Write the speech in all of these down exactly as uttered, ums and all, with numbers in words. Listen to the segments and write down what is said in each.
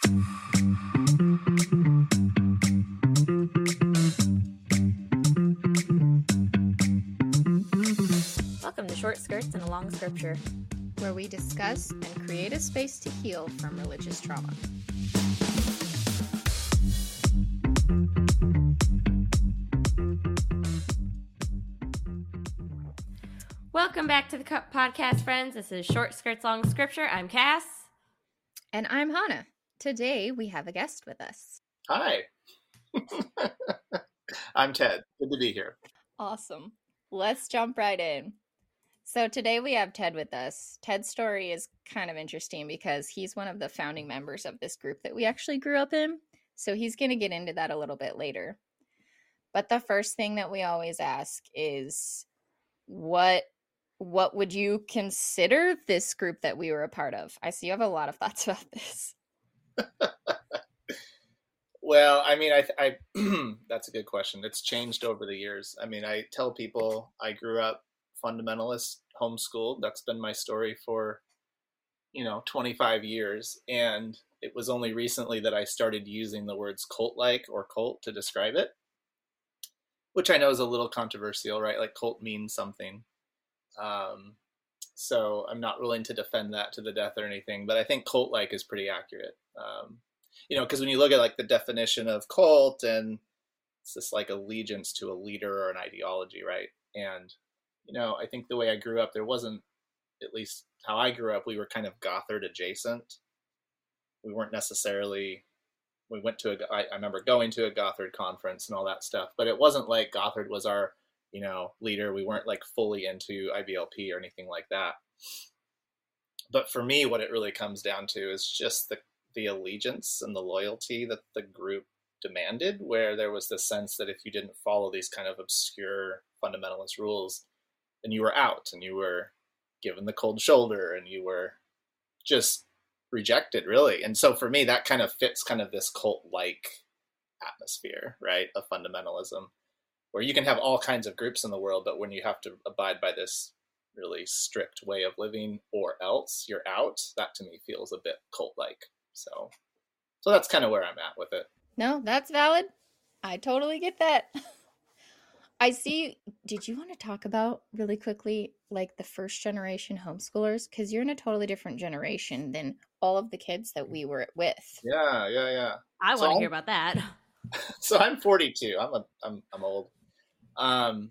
Welcome to Short Skirts and a Long Scripture, where we discuss and create a space to heal from religious trauma. Welcome back to the podcast, friends. This is Short Skirts, Long Scripture. I'm Cass. And I'm Hannah. Today we have a guest with us. Hi. I'm Ted. Good to be here. Awesome. Let's jump right in. So today we have Ted with us. Ted's story is kind of interesting because he's one of the founding members of this group that we actually grew up in. So he's going to get into that a little bit later. But the first thing that we always ask is, what what would you consider this group that we were a part of? I see you have a lot of thoughts about this. Well, I mean, I, I that's a good question. It's changed over the years. I mean, I tell people I grew up fundamentalist, homeschooled. That's been my story for, you know, twenty-five years. And it was only recently that I started using the words cult-like or cult to describe it, which I know is a little controversial, right? Like cult means something. Um, so I'm not willing to defend that to the death or anything, but I think cult-like is pretty accurate. Um, you know, because when you look at like the definition of cult, and it's just like allegiance to a leader or an ideology, right? And, you know, I think the way I grew up, there wasn't, at least how I grew up, we were kind of Gothard adjacent. We weren't necessarily, we went to a, I, I remember going to a Gothard conference and all that stuff, but it wasn't like Gothard was our, you know, leader. We weren't like fully into I B L P or anything like that. But for me, what it really comes down to is just the the allegiance and the loyalty that the group demanded, where there was this sense that if you didn't follow these kind of obscure fundamentalist rules, then you were out and you were given the cold shoulder and you were just rejected, really. And so for me, that kind of fits kind of this cult-like atmosphere, right, of fundamentalism, where you can have all kinds of groups in the world, but when you have to abide by this really strict way of living or else you're out, that to me feels a bit cult-like. So, so that's kind of where I'm at with it. No, that's valid. I totally get that. I see. Did you want to talk about really quickly, like the first generation homeschoolers? Because you're in a totally different generation than all of the kids that we were with. Yeah, yeah, yeah. I so want to I'm, hear about that. So I'm forty-two. I'm a, I'm, I'm old. Um,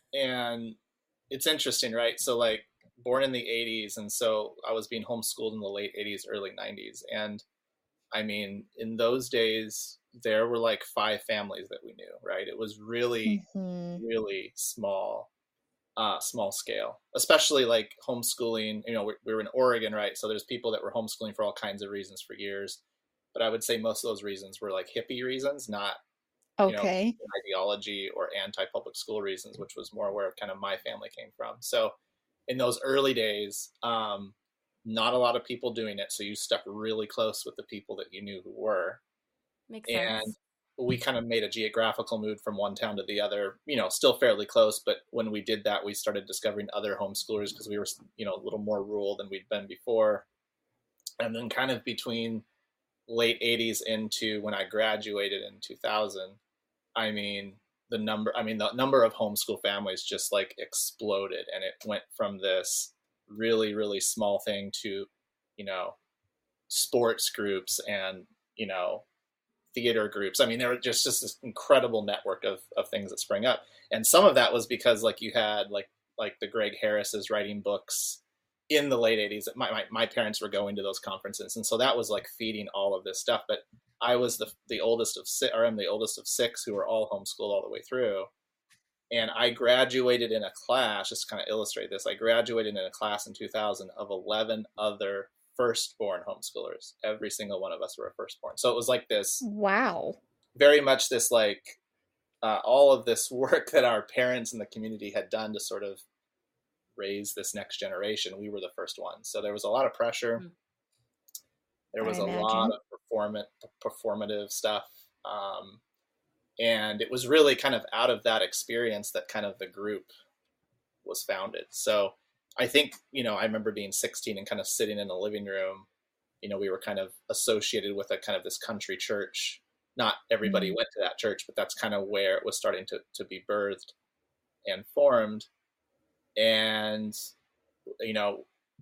and it's interesting, right? So like born in the eighties, and so I was being homeschooled in the late eighties, early nineties, and I mean, in those days, there were like five families that we knew, right? It was really, mm-hmm. really small, uh, small scale, especially like homeschooling. You know, we, we were in Oregon, right? So there's people that were homeschooling for all kinds of reasons for years. But I would say most of those reasons were like hippie reasons, not, okay, you know, ideology or anti-public school reasons, which was more where kind of my family came from. So in those early days, um, not a lot of people doing it. So you stuck really close with the people that you knew who were. Makes sense. And we kind of made a geographical move from one town to the other, you know, still fairly close. But when we did that, we started discovering other homeschoolers because we were, you know, a little more rural than we'd been before. And then kind of between late eighties into when I graduated in two thousand, I mean, the number, I mean, the number of homeschool families just like exploded. And it went from this really, really small thing to, you know, sports groups and, you know, theater groups. I mean, there were just, just this incredible network of, of things that sprang up. And some of that was because like you had like, like the Greg Harris's writing books in the late eighties. My, my, my parents were going to those conferences. And so that was like feeding all of this stuff. But I was the the oldest of six, or I'm the oldest of six who were all homeschooled all the way through. And I graduated in a class, just to kind of illustrate this, I graduated in a class in two thousand of eleven other firstborn homeschoolers. Every single one of us were a firstborn. So it was like this. Wow. Very much this like, uh, all of this work that our parents and the community had done to sort of raise this next generation. We were the first ones. So there was a lot of pressure. Mm-hmm. There was I a imagine. lot of performant, performative stuff. Um, and it was really kind of out of that experience that kind of the group was founded. So I think, you know, I remember being sixteen and kind of sitting in the living room you know, we were kind of associated with a kind of this country church. Not everybody Mm. went to that church, but that's kind of where it was starting to, to be birthed and formed. And, you know,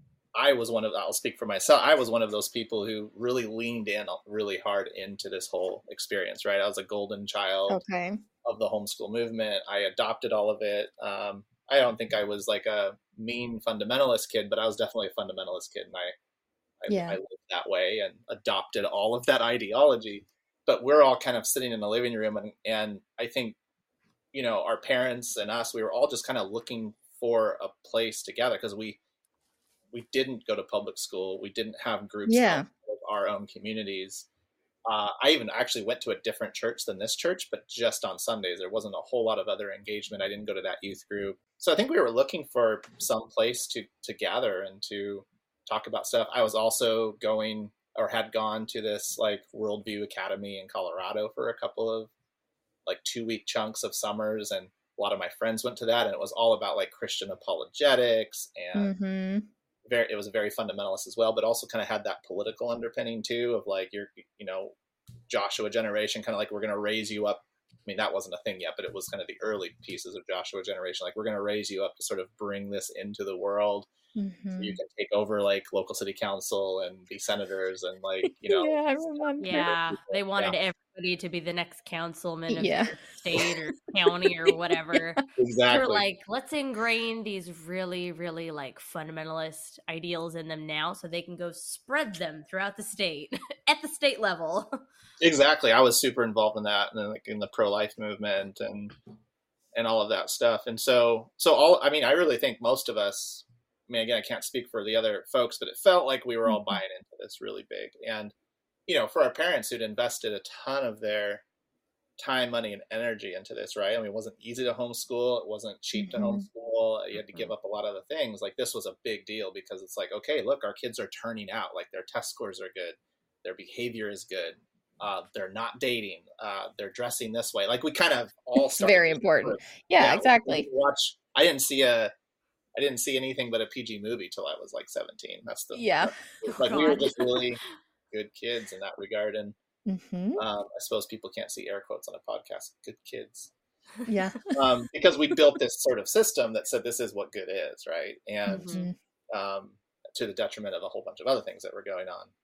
I was one of, I'll speak for myself. I was one of those people who really leaned in really hard into this whole experience, right? I was a golden child Okay. of the homeschool movement. I adopted all of it. Um, I don't think I was like a mean fundamentalist kid, but I was definitely a fundamentalist kid. And I, I, Yeah. I lived that way and adopted all of that ideology. But we're all kind of sitting in the living room. And, and I think, you know, our parents and us, we were all just kind of looking for a place together because we, we didn't go to public school. We didn't have groups Yeah. of our own communities. Uh, I even actually went to a different church than this church, but just on Sundays. There wasn't a whole lot of other engagement. I didn't go to that youth group. So I think we were looking for some place to, to gather and to talk about stuff. I was also going or had gone to this like Worldview Academy in Colorado for a couple of like two week chunks of summers. And a lot of my friends went to that. And it was all about like Christian apologetics and Mm-hmm. very, it was very fundamentalist as well, but also kind of had that political underpinning too of like, you're, you know, Joshua generation, kind of like, we're going to raise you up. I mean, that wasn't a thing yet, but it was kind of the early pieces of Joshua generation. Like, we're going to raise you up to sort of bring this into the world. Mm-hmm. So you can take over like local city council and be senators and like, you know. Yeah, I remember. Yeah, they wanted Yeah. everybody to be the next councilman of Yeah. their state or county or whatever. Exactly. They're like, let's ingrain these really, really like fundamentalist ideals in them now so they can go spread them throughout the state at the state level. Exactly. I was super involved in that and then like in the pro-life movement and and all of that stuff. And so so all I mean, I really think most of us, I mean, again, I can't speak for the other folks, but it felt like we were all Mhm. buying into this really big. And, you know, for our parents who'd invested a ton of their time, money, and energy into this, right? I mean, it wasn't easy to homeschool. It wasn't cheap to Mhm. homeschool. You had to give up a lot of the things. Like, this was a big deal because it's like, okay, look, our kids are turning out. Like, their test scores are good. Their behavior is good. Uh, they're not dating. Uh, they're dressing this way. Like, we kind of all It's started very to important. sort of- Yeah, yeah, exactly. watch. I didn't see a. I didn't see anything but a P G movie till I was like seventeen. That's the Yeah. It's Oh, like we were God. just really good kids in that regard. And Mm-hmm. um, I suppose people can't see air quotes on a podcast. Good kids, Yeah. um, because we built this sort of system that said this is what good is, right? And Mhm. um, to the detriment of a whole bunch of other things that were going on.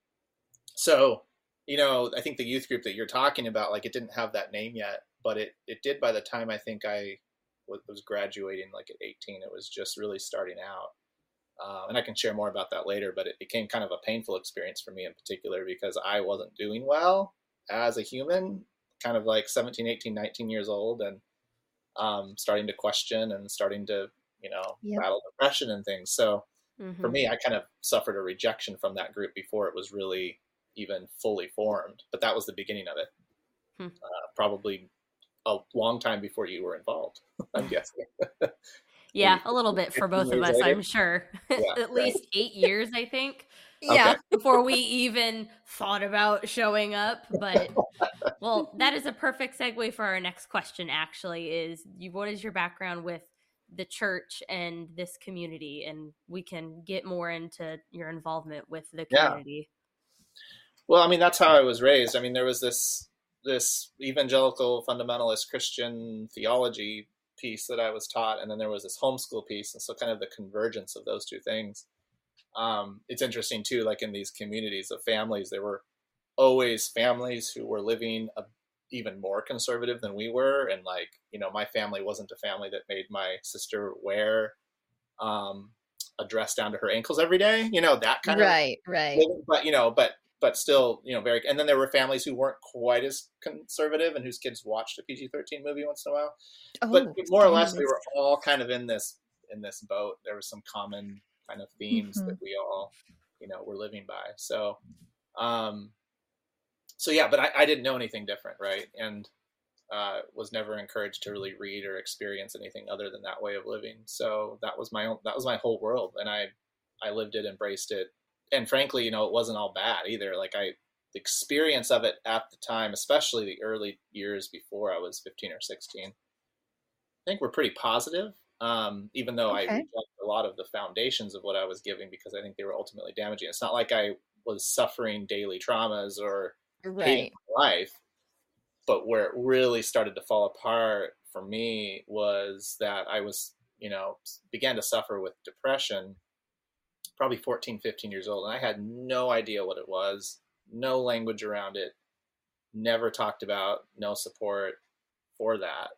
So, you know, I think the youth group that you're talking about, like, it didn't have that name yet, but it it did by the time I think I was graduating, like at eighteen. It was just really starting out. Uh, and I can share more about that later, but it became kind of a painful experience for me in particular because I wasn't doing well as a human, kind of like seventeen, eighteen, nineteen years old, and um, starting to question and starting to, you know, Yep. battle depression and things. So Mhm. for me, I kind of suffered a rejection from that group before it was really even fully formed. But that was the beginning of it. Hmm. Uh, probably a long time before you were involved, I'm guessing. Yeah, a little bit for both of years us, later? I'm sure. Yeah, At right. least eight years, I think, Yeah. Okay. before we even thought about showing up. But, well, that is a perfect segue for our next question, actually, is you, what is your background with the church and this community? And we can get more into your involvement with the Yeah. community. Well, I mean, that's how I was raised. I mean, there was this this evangelical fundamentalist Christian theology piece that I was taught, and then there was this homeschool piece, and so kind of the convergence of those two things. Um, it's interesting too, like in these communities of families, there were always families who were living a, even more conservative than we were, and like, you know, my family wasn't a family that made my sister wear um, a dress down to her ankles every day, you know, that kind Right, of right. living, but you know, but but still, you know, very. And then there were families who weren't quite as conservative and whose kids watched a P G thirteen movie once in a while. Oh, But more or less, we standards. were all kind of in this in this boat. There were some common kind of themes Mhm. that we all, you know, were living by. So, um, so yeah, but I, I didn't know anything different, right? And uh, was never encouraged to really read or experience anything other than that way of living. So that was my own, that was my whole world, and I, I lived it, embraced it, and frankly, you know, it wasn't all bad either. Like I, the experience of it at the time, especially the early years before I was fifteen or sixteen, I think were pretty positive. Um, even though I Okay. reject a lot of the foundations of what I was giving because I think they were ultimately damaging. It's not like I was suffering daily traumas or Right. hating my life. But where it really started to fall apart for me was that I was, you know, began to suffer with depression, probably fourteen, fifteen years old. And I had no idea what it was, no language around it, never talked about, no support for that.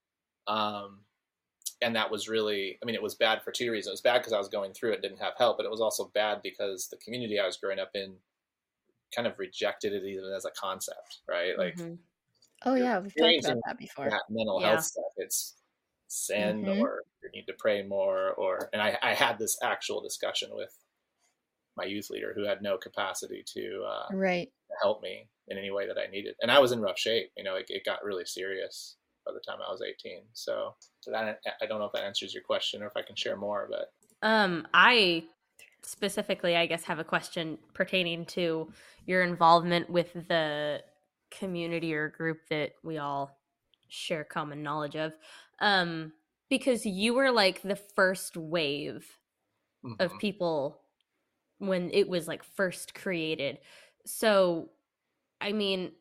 Um, and that was really, I mean, it was bad for two reasons. It was bad because I was going through it, didn't have help, but it was also bad because the community I was growing up in kind of rejected it even as a concept, right? Like, Mhm. Oh you're yeah, we've talked about experiencing that before. that mental Yeah. health stuff. It's sin, Mhm. or you need to pray more, or, and I, I had this actual discussion with my youth leader who had no capacity to, uh, Right. to help me in any way that I needed. And I was in rough shape. You know, it, it got really serious by the time I was eighteen. So, so that, I don't know if that answers your question or if I can share more, but. Um, I specifically, I guess, have a question pertaining to your involvement with the community or group that we all share common knowledge of. Um, because you were like the first wave of Mhm. people when it was like first created. So, I mean,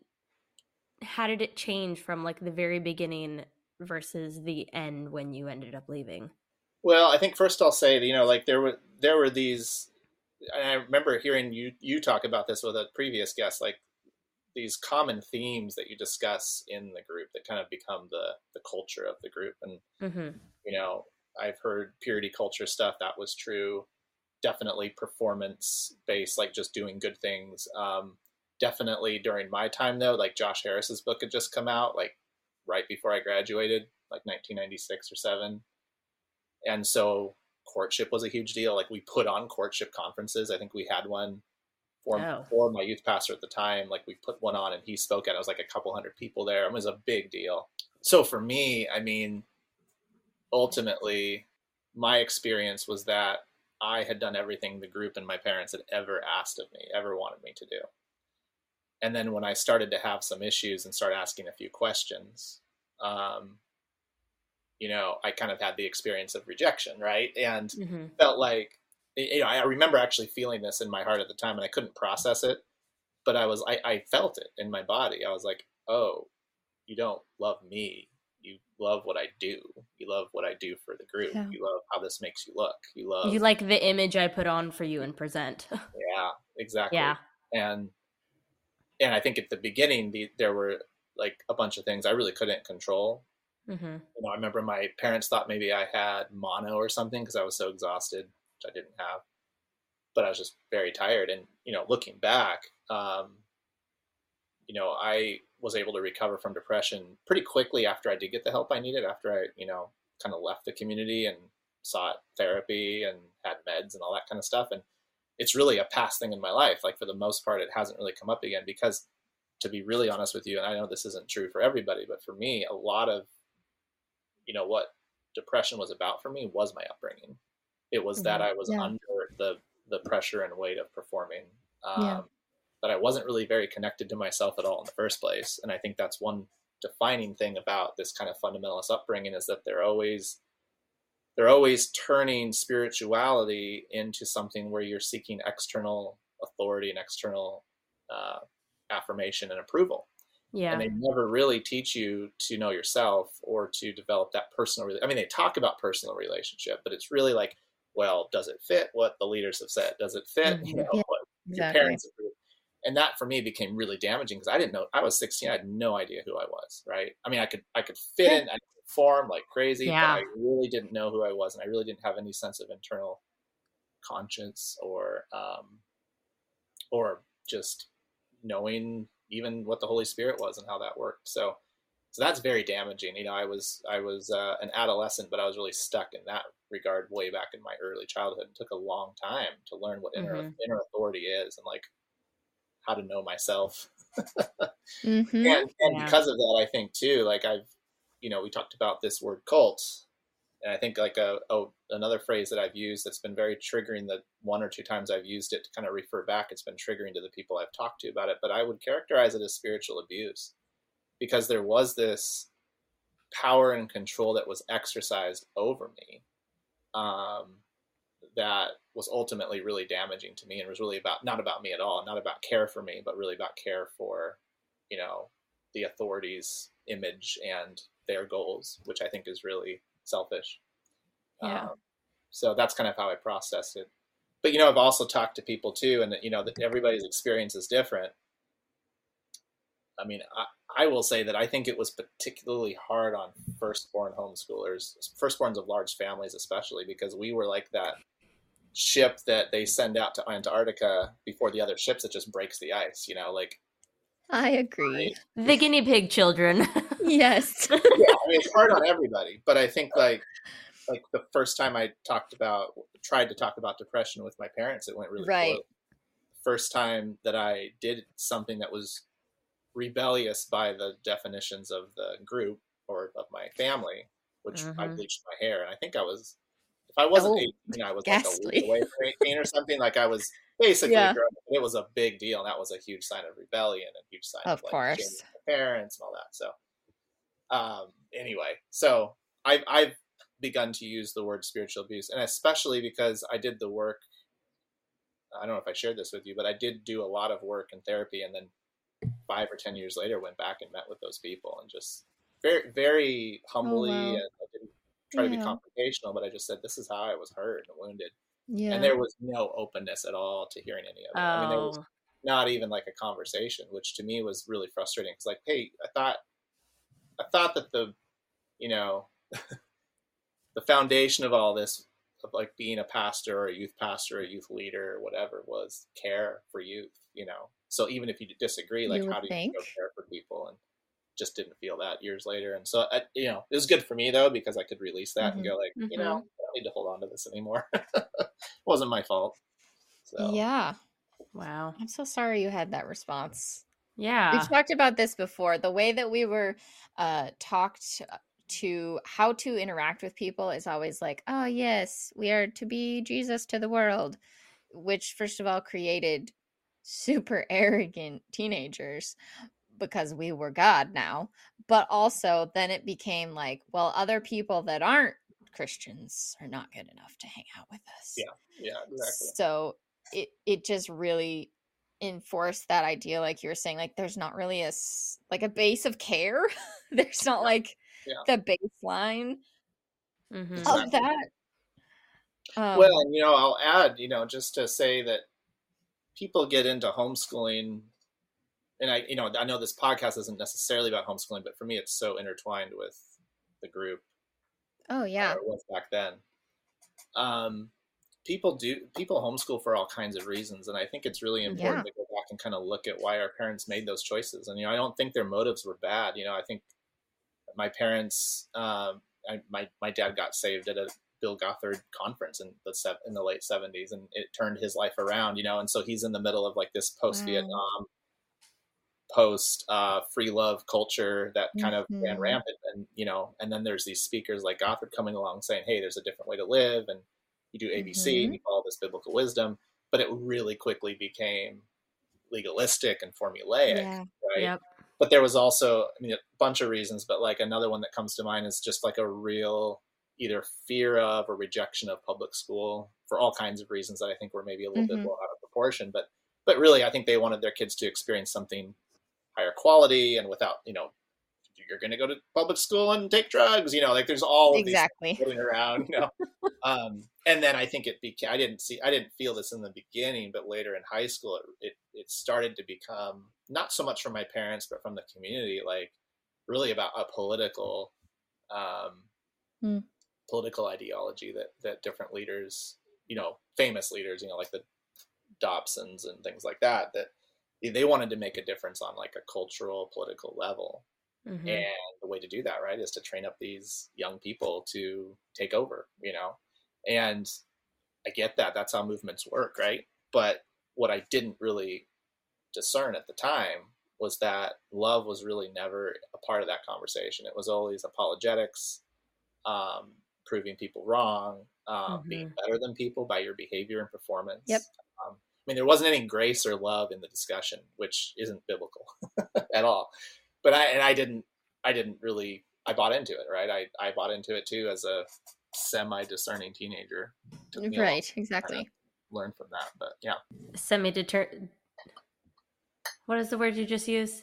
how did it change from like the very beginning versus the end when you ended up leaving? Well, I think first I'll say, you know, like there were, there were these, and I remember hearing you, you talk about this with a previous guest, like these common themes that you discuss in the group that kind of become the, the culture of the group. And, Mm-hmm. you know, I've heard purity culture stuff. That was true. Definitely performance based, like just doing good things. Um, definitely during my time though, like Josh Harris's book had just come out, like right before I graduated, like nineteen ninety-six or seven. And so courtship was a huge deal. Like we put on courtship conferences. I think we had one for, Oh. for my youth pastor at the time. Like we put one on and he spoke at it. It was like a couple hundred people there. It was a big deal. So for me, I mean, ultimately my experience was that I had done everything the group and my parents had ever asked of me, ever wanted me to do. And then when I started to have some issues and start asking a few questions, um, you know, I kind of had the experience of rejection, right? And Mm-hmm. felt like, you know, I remember actually feeling this in my heart at the time and I couldn't process it, but I was, I, I felt it in my body. I was like, oh, you don't love me. You love what I do. You love what I do for the group. Yeah. You love how this makes you look. You love, You like the image I put on for you and present. yeah, exactly. Yeah. And, and I think at the beginning, the, there were like a bunch of things I really couldn't control. Mm-hmm. You know, I remember my parents thought maybe I had mono or something because I was so exhausted, which I didn't have, but I was just very tired. And, you know, looking back, um, you know, I was able to recover from depression pretty quickly after I did get the help I needed, after I, you know, kind of left the community and sought therapy and had meds and all that kind of stuff. And it's really a past thing in my life. Like for the most part, it hasn't really come up again because, to be really honest with you, and I know this isn't true for everybody, but for me, a lot of, you know, what depression was about for me was my upbringing. It was that I was Yeah. under the, the pressure and weight of performing, um, Yeah. that I wasn't really very connected to myself at all in the first place. And I think that's one defining thing about this kind of fundamentalist upbringing is that they're always, they're always turning spirituality into something where you're seeking external authority and external uh, affirmation and approval. Yeah. And they never really teach you to know yourself or to develop that personal, I mean, they talk about personal relationship, but it's really like, well, does it fit what the leaders have said? Does it fit, Mhm. you know, Yeah, what your exactly. parents approve? And that for me became really damaging because I didn't know, I was sixteen. I had no idea who I was. Right. I mean, I could, I could fit in, I could perform like crazy, Yeah. but I really didn't know who I was. And I really didn't have any sense of internal conscience or, um, or just knowing even what the Holy Spirit was and how that worked. So, so that's very damaging. You know, I was, I was uh, an adolescent, but I was really stuck in that regard way back in my early childhood. It took a long time to learn what inner, Mhm. inner authority is and like how to know myself. Mm-hmm. And, and Yeah. because of that, I think too, like I've, you know, we talked about this word cult. And I think like a, a another phrase that I've used that's been very triggering, that one or two times I've used it to kind of refer back, it's been triggering to the people I've talked to about it, but I would characterize it as spiritual abuse because there was this power and control that was exercised over me, um, that was ultimately really damaging to me, and was really about, not about me at all, not about care for me, but really about care for, you know, the authorities' image and their goals, which I think is really selfish. Yeah. Um, so that's kind of how I processed it. But, you know, I've also talked to people too, and, you know, that everybody's experience is different. I mean, I, I will say that I think it was particularly hard on firstborn homeschoolers, firstborns of large families, especially because we were like that ship that they send out to Antarctica before the other ships that just breaks the ice, you know, like. I agree. I, The guinea pig children. Yes. Yeah, I mean, it's hard on everybody, but I think like, like the first time I talked about, tried to talk about depression with my parents, it went really Right. poorly. First time that I did something that was rebellious by the definitions of the group or of my family, which Mm-hmm. I bleached my hair. And I think I was, if I wasn't Oh, eighteen, I was ghastly. like a week away from eighteen or something. Like I was basically Yeah. grown. It was a big deal. And that was a huge sign of rebellion and huge sign of, Of like course. changing my parents and all that. So um, anyway, so I've, I've begun to use the word spiritual abuse, and especially because I did the work. I don't know if I shared this with you, but I did do a lot of work in therapy, and then five or ten years later went back and met with those people, and just very, very humbly, Oh, wow. and I didn't try to be Yeah. confrontational, but I just said, this is how I was hurt and wounded. Yeah. And there was no openness at all to hearing any of it. I mean, there was Oh. not even like a conversation, which to me was really frustrating. It's like, hey, I thought, I thought that the, you know, the foundation of all this, of like being a pastor or a youth pastor or a youth leader or whatever, was care for youth, you know? So even if you disagree, like, You would how do you think. go care for people? And just didn't feel that years later. And so, I, you know, it was good for me though, because I could release that and Mhm. go like, you know, I Mhm. don't need to hold on to this anymore. It wasn't my fault. So Yeah. Wow. I'm so sorry you had that response. Yeah. We've talked about this before. The way that we were uh, talked to how to interact with people is always like, oh, yes, we are to be Jesus to the world, which, first of all, created super arrogant teenagers because we were God now. But also, then it became like, well, other people that aren't Christians are not good enough to hang out with us. yeah, yeah, exactly. So it it just really enforced that idea, like you were saying, like there's not really a s- like a base of care. There's not Yeah. like Yeah. the baseline Mm-hmm. Exactly. of that. Um, Well, and you know, I'll add, you know, just to say that people get into homeschooling, and I, you know, I know this podcast isn't necessarily about homeschooling, but for me, it's so intertwined with the group. oh yeah, Or it was back then. Um, people do people homeschool for all kinds of reasons, and I think it's really important Yeah. to go back and kind of look at why our parents made those choices. And you know, I don't think their motives were bad. You know, I think my parents, um, I, my my dad got saved at a Bill Gothard conference in the se- in the late seventies, and it turned his life around. You know, and so he's in the middle of like this post Vietnam, post uh, free love culture that kind of ran Mhm. rampant. And you know, and then there's these speakers like Gothard coming along saying, hey, there's a different way to live, and you do A B C and Mhm. you follow this biblical wisdom. But it really quickly became legalistic and formulaic, Yeah. right? Yep. But there was also, I mean, a bunch of reasons, but like another one that comes to mind is just like a real either fear of or rejection of public school for all kinds of reasons that I think were maybe a little bit Mhm. blown out of proportion. But but really, I think they wanted their kids to experience something higher quality and without, you know, you're going to go to public school and take drugs, you know, like there's all of these Exactly. things floating around, you know. um, and then I think it became, I didn't see, I didn't feel this in the beginning, but later in high school, it, it, it started to become not so much from my parents, but from the community, like really about a political, um, Hmm. political ideology that, that different leaders, you know, famous leaders, you know, like the Dobsons and things like that, that they wanted to make a difference on like a cultural, political level. Mm-hmm. And the way to do that, right, is to train up these young people to take over, you know. And I get that. That's how movements work, right? But what I didn't really discern at the time was that love was really never a part of that conversation. It was always apologetics, um, proving people wrong, uh, Mhm. being better than people by your behavior and performance. Yep. Um, I mean, there wasn't any grace or love in the discussion, which isn't biblical at all. But I and I didn't I didn't really I bought into it, right? I, I bought into it too as a semi-discerning teenager. Took me a Right, while exactly. to learn from that, but yeah. Semi-deter. What is the word you just used?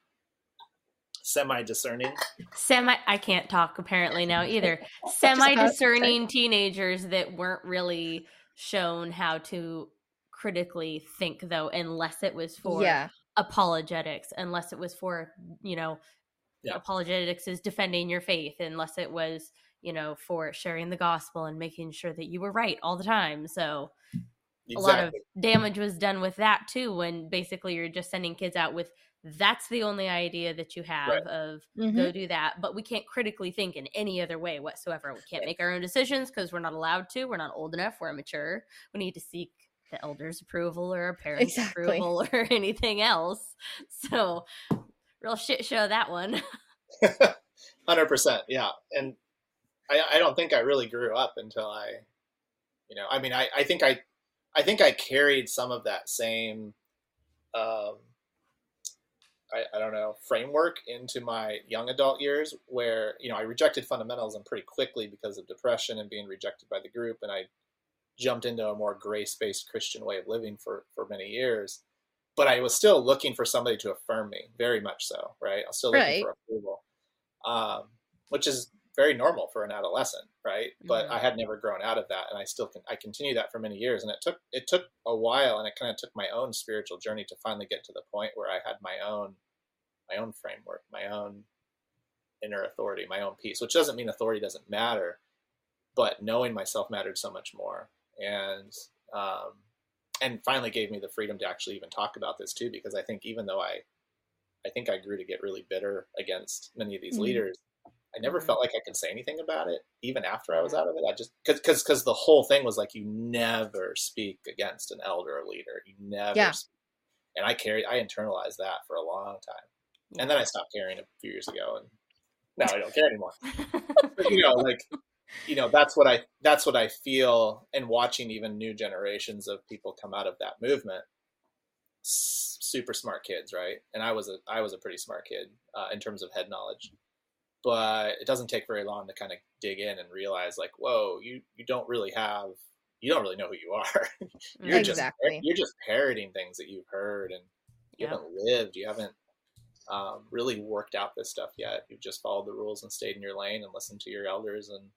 Semi-discerning. Semi. I can't talk apparently now either. Semi-discerning teenagers that weren't really shown how to critically think, though, unless it was for Yeah. apologetics, unless it was for, you know, Yeah. apologetics is defending your faith, unless it was, you know, for sharing the gospel and making sure that you were right all the time. So Exactly. a lot of damage was done with that too, when basically you're just sending kids out with, that's the only idea that you have, Right. of Mhm. go do that, but we can't critically think in any other way whatsoever. We can't make our own decisions because we're not allowed to. We're not old enough. We're immature. We need to seek the elders' approval or our parents' Exactly. approval or anything else. So real shit show, that one. one hundred percent. Yeah. And I, I don't think I really grew up until I, you know, I mean, I, I think I, I think I carried some of that same, um, I, I don't know, framework into my young adult years, where, you know, I rejected fundamentalism pretty quickly because of depression and being rejected by the group. And I jumped into a more grace-based Christian way of living for, for many years. But I was still looking for somebody to affirm me, very much so, right? I was still looking Right. for approval, um, which is very normal for an adolescent, right? But Mhm. I had never grown out of that, and I still can. I continued that for many years, and it took it took a while, and it kind of took my own spiritual journey to finally get to the point where I had my own my own framework, my own inner authority, my own peace. Which doesn't mean authority doesn't matter, but knowing myself mattered so much more, and um, and finally gave me the freedom to actually even talk about this too, because I think even though I I think I grew to get really bitter against many of these Mhm. leaders, I never Mhm. felt like I could say anything about it, even after I was out of it. I just, cause, cause, cause the whole thing was like, you never speak against an elder or leader. You never. Yeah. Speak. And I carried, I internalized that for a long time. Yeah. And then I stopped caring a few years ago, and now I don't care anymore. But, you know, like, you know, that's what I, that's what I feel. And watching even new generations of people come out of that movement, s- super smart kids. Right. And I was a, I was a pretty smart kid uh, in terms of head knowledge. But it doesn't take very long to kind of dig in and realize, like, whoa, you, you don't really have, you don't really know who you are. you're Exactly. just, you're just parroting things that you've heard, and you Yeah. haven't lived, you haven't um, really worked out this stuff yet. You've just followed the rules and stayed in your lane and listened to your elders. And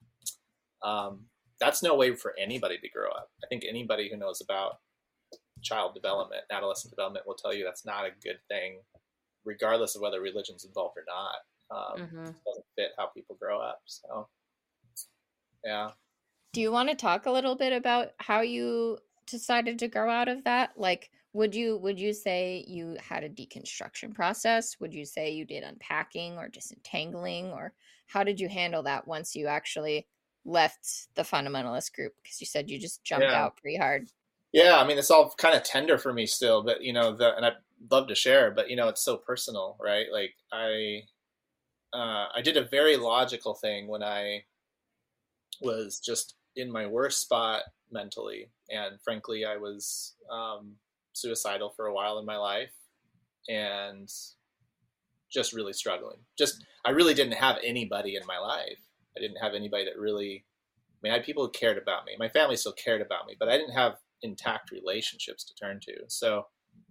um, that's no way for anybody to grow up. I think anybody who knows about child development, adolescent development, will tell you that's not a good thing, regardless of whether religion's involved or not. Um, Mhm. It doesn't fit how people grow up. So, yeah. Do you want to talk a little bit about how you decided to grow out of that? Like, would you would you say you had a deconstruction process? Would you say you did unpacking or disentangling, or how did you handle that once you actually left the fundamentalist group? Because you said you just jumped Yeah. out pretty hard. Yeah, I mean, it's all kind of tender for me still, but, you know, the, and I'd love to share, but, you know, it's so personal, right? Like, I, uh, I did a very logical thing when I was just in my worst spot mentally. And frankly, I was um, suicidal for a while in my life, and just really struggling. Just, I really didn't have anybody in my life. I didn't have anybody that really, I mean, I had people who cared about me. My family still cared about me, but I didn't have intact relationships to turn to. So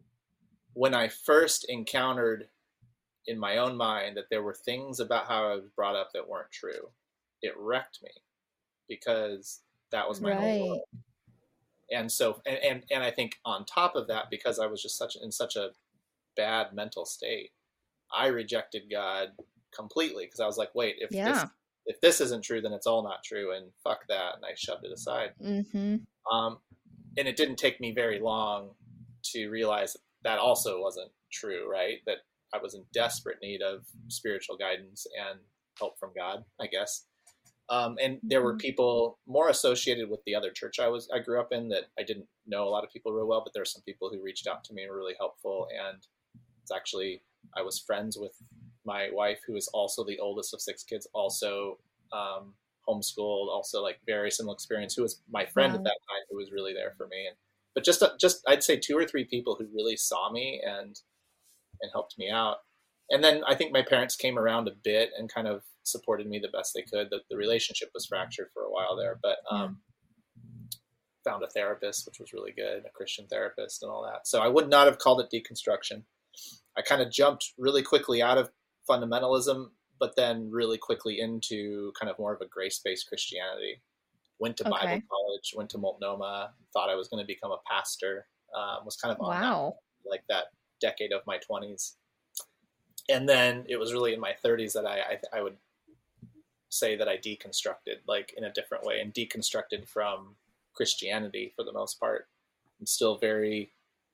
when I first encountered in my own mind that there were things about how I was brought up that weren't true, it wrecked me, because that was my whole world. And so, and, and, and I think on top of that, because I was just such in such a bad mental state, I rejected God completely, because I was like, wait, if Yeah. this if this isn't true, then it's all not true, and fuck that, and I shoved it aside. Mm-hmm. Um, and it didn't take me very long to realize that, that also wasn't true, right? That I was in desperate need of spiritual guidance and help from God, I guess. Um, and there were people more associated with the other church I was I grew up in that I didn't know a lot of people real well, but there were some people who reached out to me and were really helpful. And it's actually, I was friends with my wife, who is also the oldest of six kids, also um, homeschooled, also like very similar experience, who was my friend Wow. at that time, who was really there for me. And but just just I'd say two or three people who really saw me and and helped me out. and then I think my parents came around a bit and kind of supported me the best they could. The, the relationship was fractured for a while there, but um, yeah. found a therapist, which was really good, a Christian therapist and all that. So I would not have called it deconstruction. I kind of jumped really quickly out of fundamentalism, but then really quickly into kind of more of a grace-based Christianity. Went to okay. Bible college, went to Multnomah, thought I was going to become a pastor, um, was kind of on wow. that, like that decade of my twenties. And then it was really in my thirties that I, I, I would say that I deconstructed, like in a different way, and deconstructed from Christianity for the most part. I'm still very,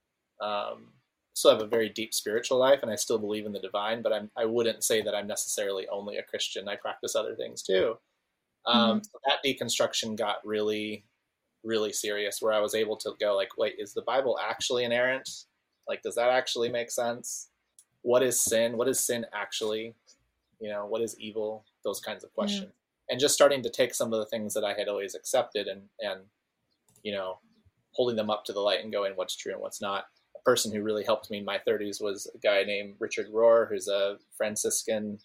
um, still have a very deep spiritual life, and I still believe in the divine, but I'm, I wouldn't say that I'm necessarily only a Christian. I practice other things too. Um, mm-hmm. So that deconstruction got really, really serious, where I was able to go like, wait, is the Bible actually inerrant? Like, does that actually make sense? What is sin? What is sin actually? You know, what is evil? Those kinds of questions. Mm-hmm. And just starting to take some of the things that I had always accepted and, and, you know, holding them up to the light and going, what's true and what's not. A person who really helped me in my thirties was a guy named Richard Rohr, who's a Franciscan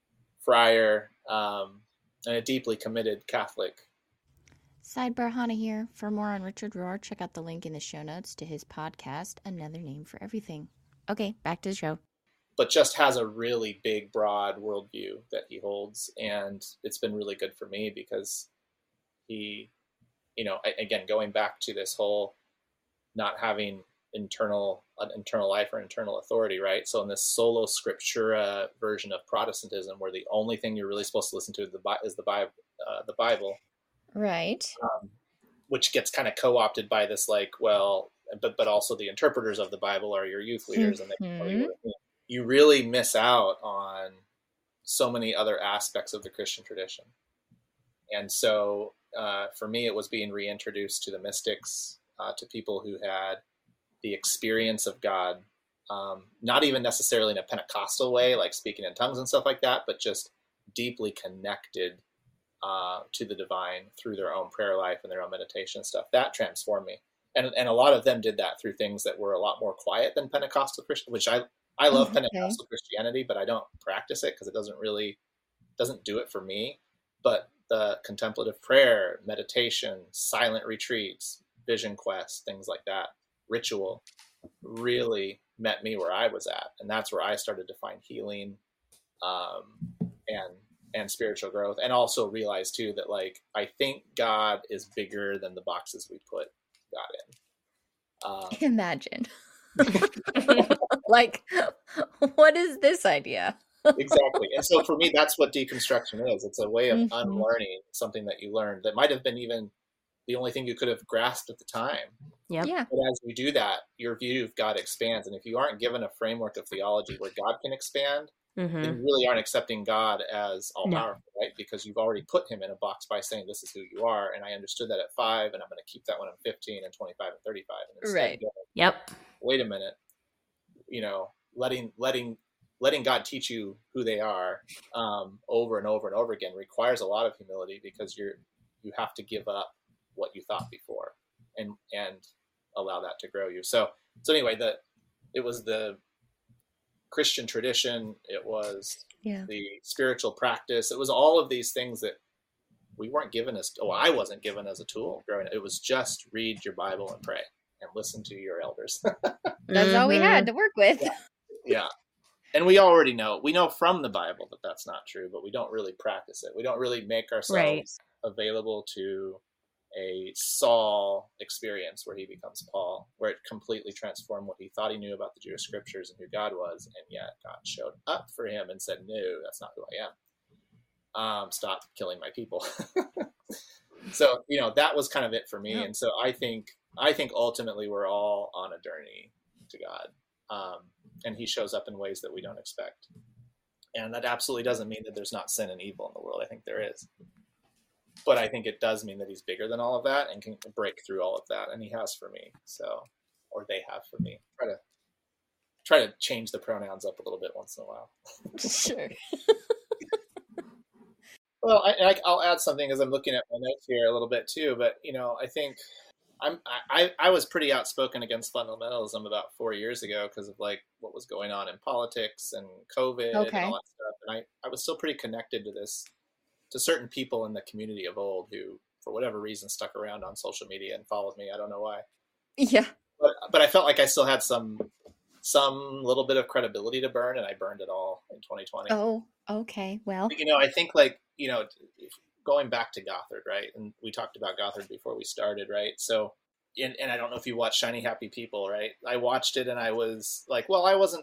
friar, um, and a deeply committed Catholic. Sidebar Hannah here. For more on Richard Rohr, check out the link in the show notes to his podcast, Another Name for Everything. Okay, back to the show. But just has a really big, broad worldview that he holds. And it's been really good for me because he, you know, again, going back to this whole not having internal, an internal life or internal authority, right? So in this sola scriptura version of Protestantism, where the only thing you're really supposed to listen to is the, is the Bible, uh, the Bible. Right. Um, which gets kind of co-opted by this, like, well, but, but also the interpreters of the Bible are your youth leaders. Mm-hmm. And they tell you what it means. You really miss out on so many other aspects of the Christian tradition. And so uh, for me, it was being reintroduced to the mystics, uh, to people who had the experience of God, um, not even necessarily in a Pentecostal way, like speaking in tongues and stuff like that, but just deeply connected uh, to the divine through their own prayer life and their own meditation stuff. That transformed me. And, and a lot of them did that through things that were a lot more quiet than Pentecostal Christian, which I, I love okay. Pentecostal Christianity, but I don't practice it because it doesn't really, doesn't do it for me. But the contemplative prayer, meditation, silent retreats, vision quests, things like that, ritual really met me where I was at. And that's where I started to find healing um, and and spiritual growth. And also realize too that, like, I think God is bigger than the boxes we put God in. Um, Imagine. Like, what is this idea? Exactly. And so for me, that's what deconstruction is. It's a way of mm-hmm. unlearning something that you learned that might have been even the only thing you could have grasped at the time. Yep. Yeah. But as you do that, your view of God expands. And if you aren't given a framework of theology where God can expand, mm-hmm. then you really aren't accepting God as all powerful, no. right? Because you've already put him in a box by saying, this is who you are. And I understood that at five, and I'm going to keep that when I'm fifteen and twenty-five and thirty-five. And instead right. going, yep. Wait a minute. You know, letting, letting, letting God teach you who they are um, over and over and over again requires a lot of humility, because you're, you have to give up what you thought before and, and allow that to grow you. So, so anyway, the, it was the Christian tradition. It was yeah. the spiritual practice. It was all of these things that we weren't given as, oh, I wasn't given as a tool growing up. It was just read your Bible and pray and listen to your elders. That's mm-hmm. all we had to work with. Yeah. yeah. And we already know, we know from the Bible that that's not true, but we don't really practice it. We don't really make ourselves right. available to a Saul experience where he becomes Paul, where it completely transformed what he thought he knew about the Jewish scriptures and who God was. And yet God showed up for him and said, no, that's not who I am. Um, stop killing my people. So, you know, that was kind of it for me. Yeah. And so I think, I think ultimately we're all on a journey to God. Um, and he shows up in ways that we don't expect. And that absolutely doesn't mean that there's not sin and evil in the world. I think there is. But I think it does mean that he's bigger than all of that and can break through all of that. And he has for me. So, or they have for me. Try to, try to change the pronouns up a little bit once in a while. Sure. Well, I, I'll add something as I'm looking at my notes here a little bit too. But, you know, I think I'm I, I was pretty outspoken against fundamentalism about four years ago because of like what was going on in politics and COVID and all Okay. that stuff. And I, I was still pretty connected to this, to certain people in the community of old who, for whatever reason, stuck around on social media and followed me. I don't know why. Yeah. But but I felt like I still had some some little bit of credibility to burn, and I burned it all in twenty twenty. Oh, okay. Well, You know, I think like, you know, going back to Gothard, right? And we talked about Gothard before we started, right? So, and, and I don't know if you watched Shiny Happy People, right? I watched it and I was like, well, I wasn't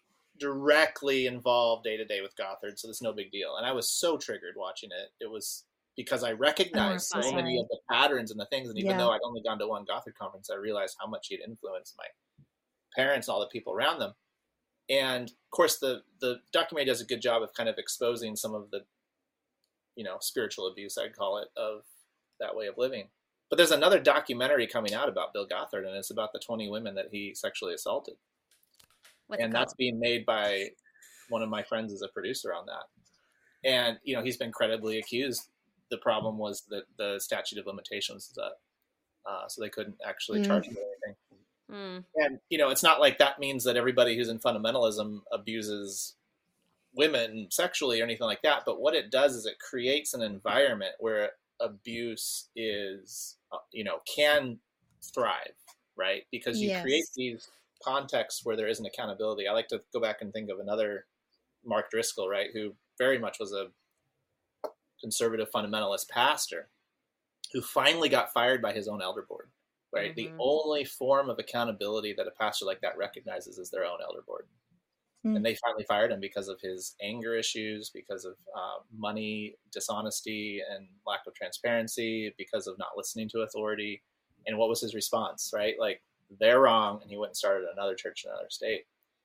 directly involved day to day with Gothard, so there's no big deal. And I was so triggered watching it. It was because I recognized so Horrifying. many of the patterns and the things. And even Yeah. though I'd only gone to one Gothard conference, I realized how much he'd influenced my parents and all the people around them. And of course, the the documentary does a good job of kind of exposing some of the, you know, spiritual abuse, I'd call it, of that way of living. But there's another documentary coming out about Bill Gothard, and it's about the twenty women that he sexually assaulted. What's it And that's called? being made by one of my friends as a producer on that. And, you know, he's been credibly accused. The problem was that the statute of limitations is up. Uh, so they couldn't actually Mm. charge him with anything. Mm. And, you know, it's not like that means that everybody who's in fundamentalism abuses women sexually or anything like that. But what it does is it creates an environment where abuse is, uh, you know, can thrive, right? Because you Yes. create these contexts where there isn't accountability. I like to go back and think of another Mark Driscoll, right, who very much was a conservative fundamentalist pastor who finally got fired by his own elder board, right? The Mhm. only form of accountability that a pastor like that recognizes is their own elder board. Hmm. And they finally fired him because of his anger issues, because of uh, money dishonesty and lack of transparency, because of not listening to authority. And what was his response, right? Like, they're wrong, and he went and started another church in another state.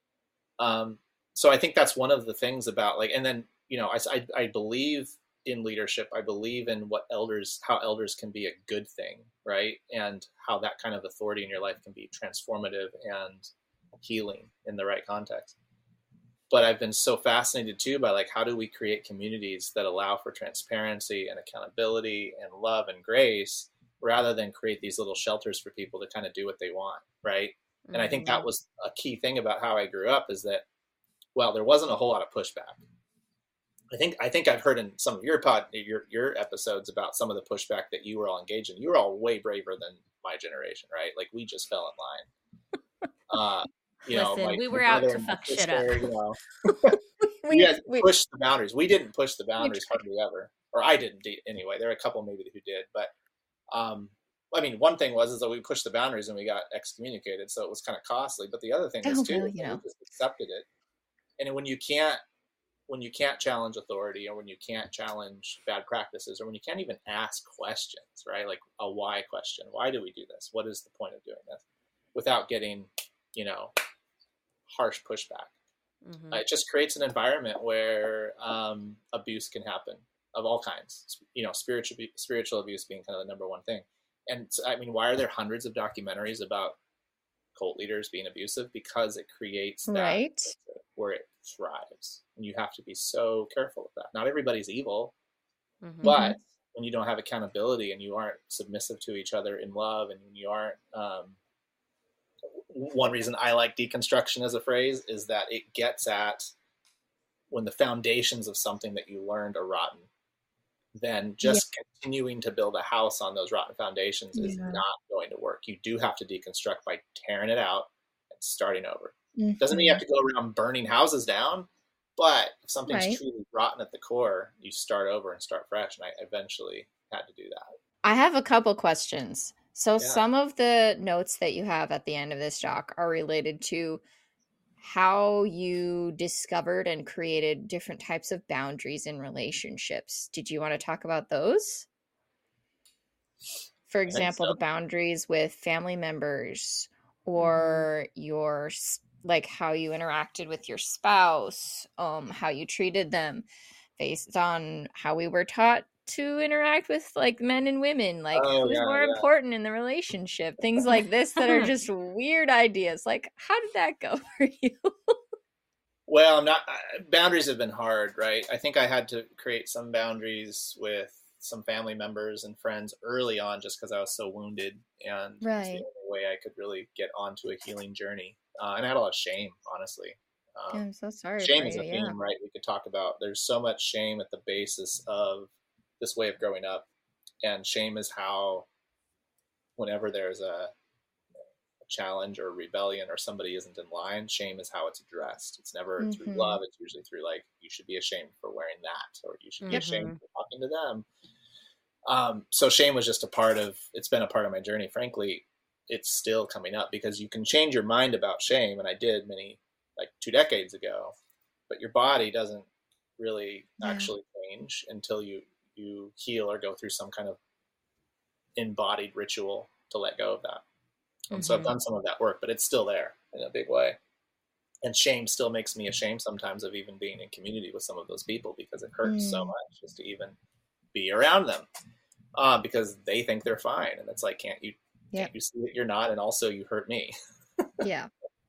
Um, so I think that's one of the things about, like, and then, you know, I, I, I believe in leadership. I believe in what elders, how elders can be a good thing, right? And how that kind of authority in your life can be transformative and healing in the right context. But I've been so fascinated too by, like, how do we create communities that allow for transparency and accountability and love and grace, rather than create these little shelters for people to kind of do what they want, right? And I think that was a key thing about how I grew up, is that, well, there wasn't a whole lot of pushback. I think I think I've heard in some of your pod your your episodes about some of the pushback that you were all engaged in. You were all way braver than my generation, right? Like, we just fell in line. Uh, you Listen, know, my, we my were out brother to and my fuck shit sister, up. you know, we, you guys we, pushed the boundaries. We didn't push the boundaries hardly ever, or I didn't anyway. There are a couple maybe who did, but um, I mean, one thing was is that we pushed the boundaries and we got excommunicated, so it was kind of costly. But the other thing is Oh, too, well, is you that know. we just accepted it. And when you can't, when you can't challenge authority, or when you can't challenge bad practices, or when you can't even ask questions, right? Like a why question: why do we do this? What is the point of doing this? Without getting, you know, harsh pushback. Mhm. Uh, it just creates an environment where um, abuse can happen of all kinds. You know, spiritual spiritual abuse being kind of the number one thing. And so, I mean, why are there hundreds of documentaries about cult leaders being abusive? Because it creates that right. where it thrives, and you have to be so careful with that. Not everybody's evil, Mhm. but when you don't have accountability and you aren't submissive to each other in love, and you aren't um, one reason I like deconstruction as a phrase is that it gets at when the foundations of something that you learned are rotten, then just yeah. continuing to build a house on those rotten foundations yeah. is not going to work. You do have to deconstruct by tearing it out and starting over. Mm-hmm. Doesn't mean you have to go around burning houses down, but if something's right. truly rotten at the core, you start over and start fresh. And I eventually had to do that. I have a couple questions. So yeah. some of the notes that you have at the end of this doc are related to how you discovered and created different types of boundaries in relationships. Did you want to talk about those? For example, so. the boundaries with family members, or mm-hmm. your, like, how you interacted with your spouse, um, how you treated them based on how we were taught to interact with, like, men and women, like oh, who's yeah, more yeah. important in the relationship, things like this that are just weird ideas. Like, how did that go for you? Well, I'm not, boundaries have been hard, right? I think I had to create some boundaries with some family members and friends early on just because I was so wounded, and Right. it's the only way I could really get onto a healing journey. Uh, and I had a lot of shame, honestly. Um, I'm so sorry shame for is you. a Yeah. theme, right? We could talk about. There's so much shame at the basis of this way of growing up, and shame is how, whenever there's a challenge or rebellion or somebody isn't in line, shame is how it's addressed. It's never mm-hmm. through love. It's usually through like, you should be ashamed for wearing that, or you should be mm-hmm. ashamed for talking to them. Um, so shame was just a part of, it's been a part of my journey. Frankly, it's still coming up because you can change your mind about shame. And I did many, like two decades ago, but your body doesn't really yeah. actually change until you, you heal or go through some kind of embodied ritual to let go of that. And mm-hmm. so I've done some of that work, but it's still there in a big way. And shame still makes me ashamed sometimes of even being in community with some of those people, because it hurts mm. so much just to even be around them, uh, because they think they're fine. And it's like, can't you, yep. can't you see that you're not? And also you hurt me. yeah.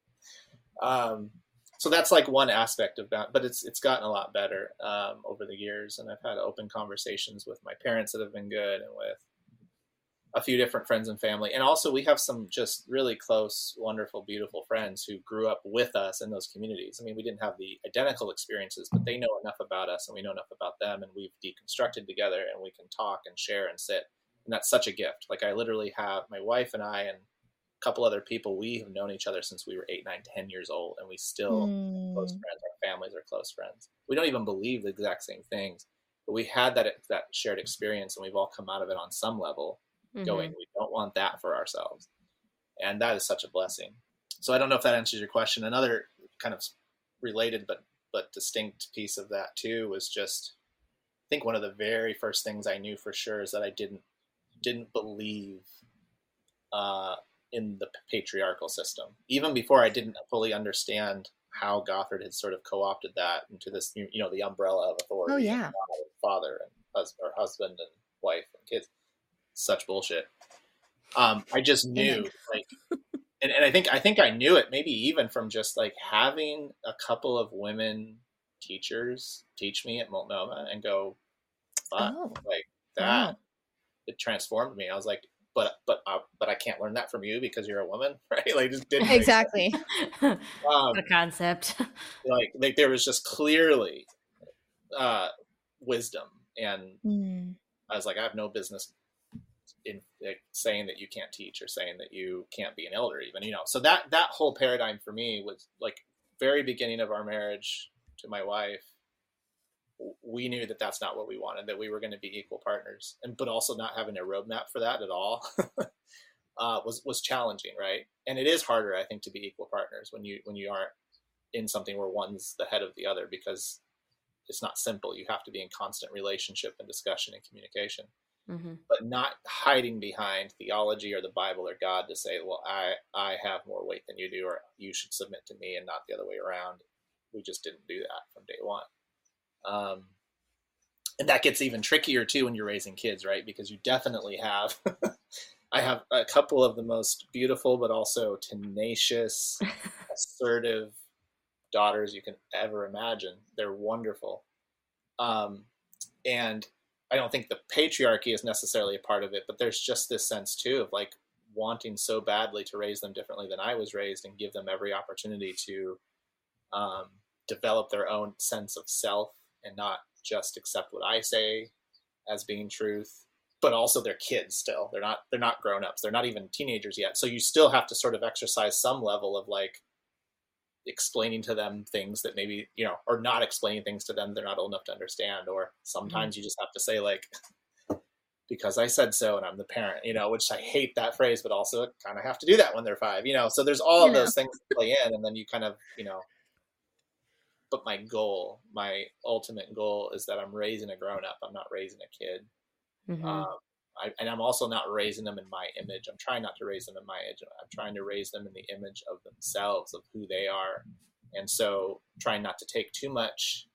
Um, so that's like one aspect of that, but it's, it's gotten a lot better, um, over the years. And I've had open conversations with my parents that have been good, and with a few different friends and family. And also we have some just really close, wonderful, beautiful friends who grew up with us in those communities. I mean, we didn't have the identical experiences, but they know enough about us and we know enough about them, and we've deconstructed together, and we can talk and share and sit. And that's such a gift. Like, I literally have my wife and I and a couple other people, we have known each other since we were eight, nine, ten years old. And we still mm. close friends. Our families are close friends. We don't even believe the exact same things, but we had that, that shared experience, and we've all come out of it on some level. Mm-hmm. Going, we don't want that for ourselves. And that is such a blessing. So I don't know if that answers your question. Another kind of related but but distinct piece of that too was just, I think one of the very first things I knew for sure is that I didn't didn't believe uh, in the patriarchal system. Even before I didn't fully understand how Gothard had sort of co-opted that into this, you know, the umbrella of authority. Oh yeah, and father and husband, or husband and wife and kids. Such bullshit. Um, I just knew, like, and, and I think I think I knew it maybe even from just like having a couple of women teachers teach me at Multnomah and go, fuck, oh, like that. Wow. It transformed me. I was like, but but uh, but I can't learn that from you because you're a woman, right? Like, just didn't exactly. um, the concept. Like like there was just clearly uh, wisdom, and mm. I was like, I have no business in like, saying that you can't teach, or saying that you can't be an elder even, you know. So that that whole paradigm for me was like very beginning of our marriage to my wife. We knew that that's not what we wanted, that we were going to be equal partners, and but also not having a roadmap for that at all uh, was was challenging, right? And it is harder, I think, to be equal partners when you when you aren't in something where one's the head of the other, because it's not simple. You have to be in constant relationship and discussion and communication. Mm-hmm. But not hiding behind theology or the Bible or God to say, well, I, I have more weight than you do, or you should submit to me and not the other way around. We just didn't do that from day one. Um, and that gets even trickier too when you're raising kids, right? Because you definitely have, I have a couple of the most beautiful, but also tenacious, assertive daughters you can ever imagine. They're wonderful. Um, and I don't think the patriarchy is necessarily a part of it, but there's just this sense too of like wanting so badly to raise them differently than I was raised, and give them every opportunity to um, develop their own sense of self, and not just accept what I say as being truth, but also they're kids still. They're not, they're not grown-ups. They're not even teenagers yet. So you still have to sort of exercise some level of like explaining to them things that maybe, you know, or not explaining things to them they're not old enough to understand. Or sometimes mm-hmm. you just have to say like, because I said so and I'm the parent, you know, which I hate that phrase, but also kind of have to do that when they're five, you know. So there's all of those things that play in, and then you kind of, you know, but my goal, my ultimate goal is that I'm raising a grown-up. I'm not raising a kid. Mm-hmm. Um, I, and I'm also not raising them in my image. I'm trying not to raise them in my image. I'm trying to raise them in the image of themselves, of who they are. And so trying not to take too much,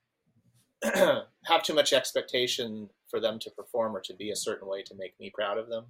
have too much expectation for them to perform or to be a certain way to make me proud of them.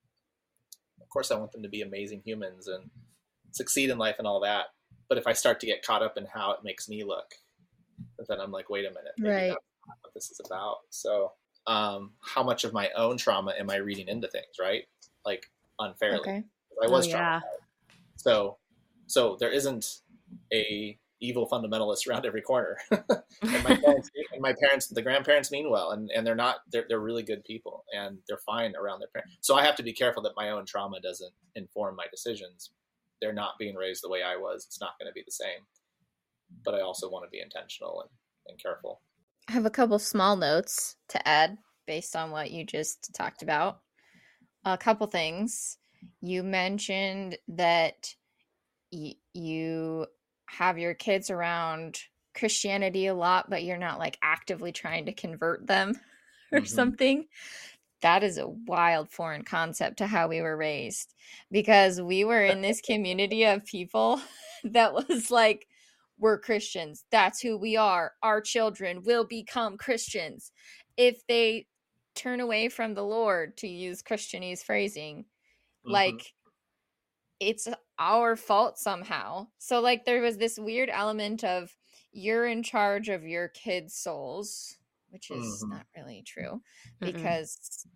Of course, I want them to be amazing humans and succeed in life and all that. But if I start to get caught up in how it makes me look, then I'm like, wait a minute, maybe right. that's not what this is about. So um, how much of my own trauma am I reading into things, right? Like unfairly. Okay. I was oh, yeah. traumatized. So, so there isn't a evil fundamentalist around every corner. and my parents, and my parents, the grandparents mean well, and, and they're not, they're, they're really good people, and they're fine around their parents. So I have to be careful that my own trauma doesn't inform my decisions. They're not being raised the way I was. It's not going to be the same. But I also want to be intentional and, and careful. I have a couple small notes to add based on what you just talked about. A couple things. You mentioned that y- you have your kids around Christianity a lot, but you're not like actively trying to convert them or Mhm. something. That is a wild foreign concept to how we were raised, because we were in this community of people that was like, we're Christians. That's who we are. Our children will become Christians. If they turn away from the Lord, to use Christianese phrasing, Mhm. like it's our fault somehow. So like there was this weird element of you're in charge of your kids' souls, which is Mhm. not really true, Mm-mm. because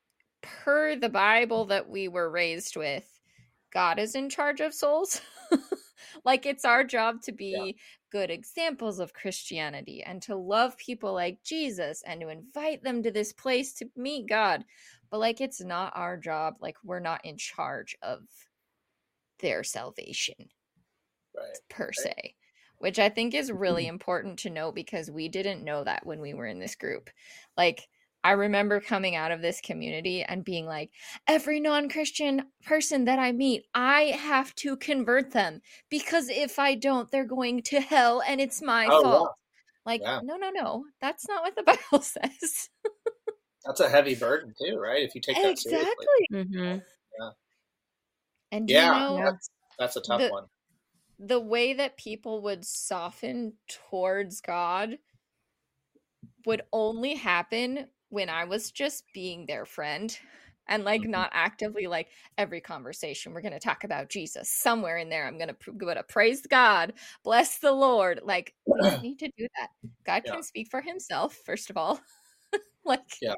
per the Bible that we were raised with, God is in charge of souls. Like it's our job to be Yeah. good examples of Christianity and to love people like Jesus and to invite them to this place to meet God. But like it's not our job. Like we're not in charge of their salvation Right. per Right. se, which I think is really important to know, because we didn't know that when we were in this group. Like I remember coming out of this community and being like, every non-Christian person that I meet, I have to convert them, because if I don't, they're going to hell and it's my Oh, fault. Like, yeah. no, no, no, that's not what the Bible says. That's a heavy burden too, right? If you take that seriously. Exactly. Mm-hmm. Yeah. And do Yeah. you know Yeah. That's, that's a tough the one. the way that people would soften towards God would only happen when I was just being their friend and like Mhm. not actively like every conversation we're going to talk about Jesus somewhere in there. I'm going to pr- going to praise God, bless the Lord. Like we don't need to do that. God Yeah. can speak for himself, first of all. Like Yeah.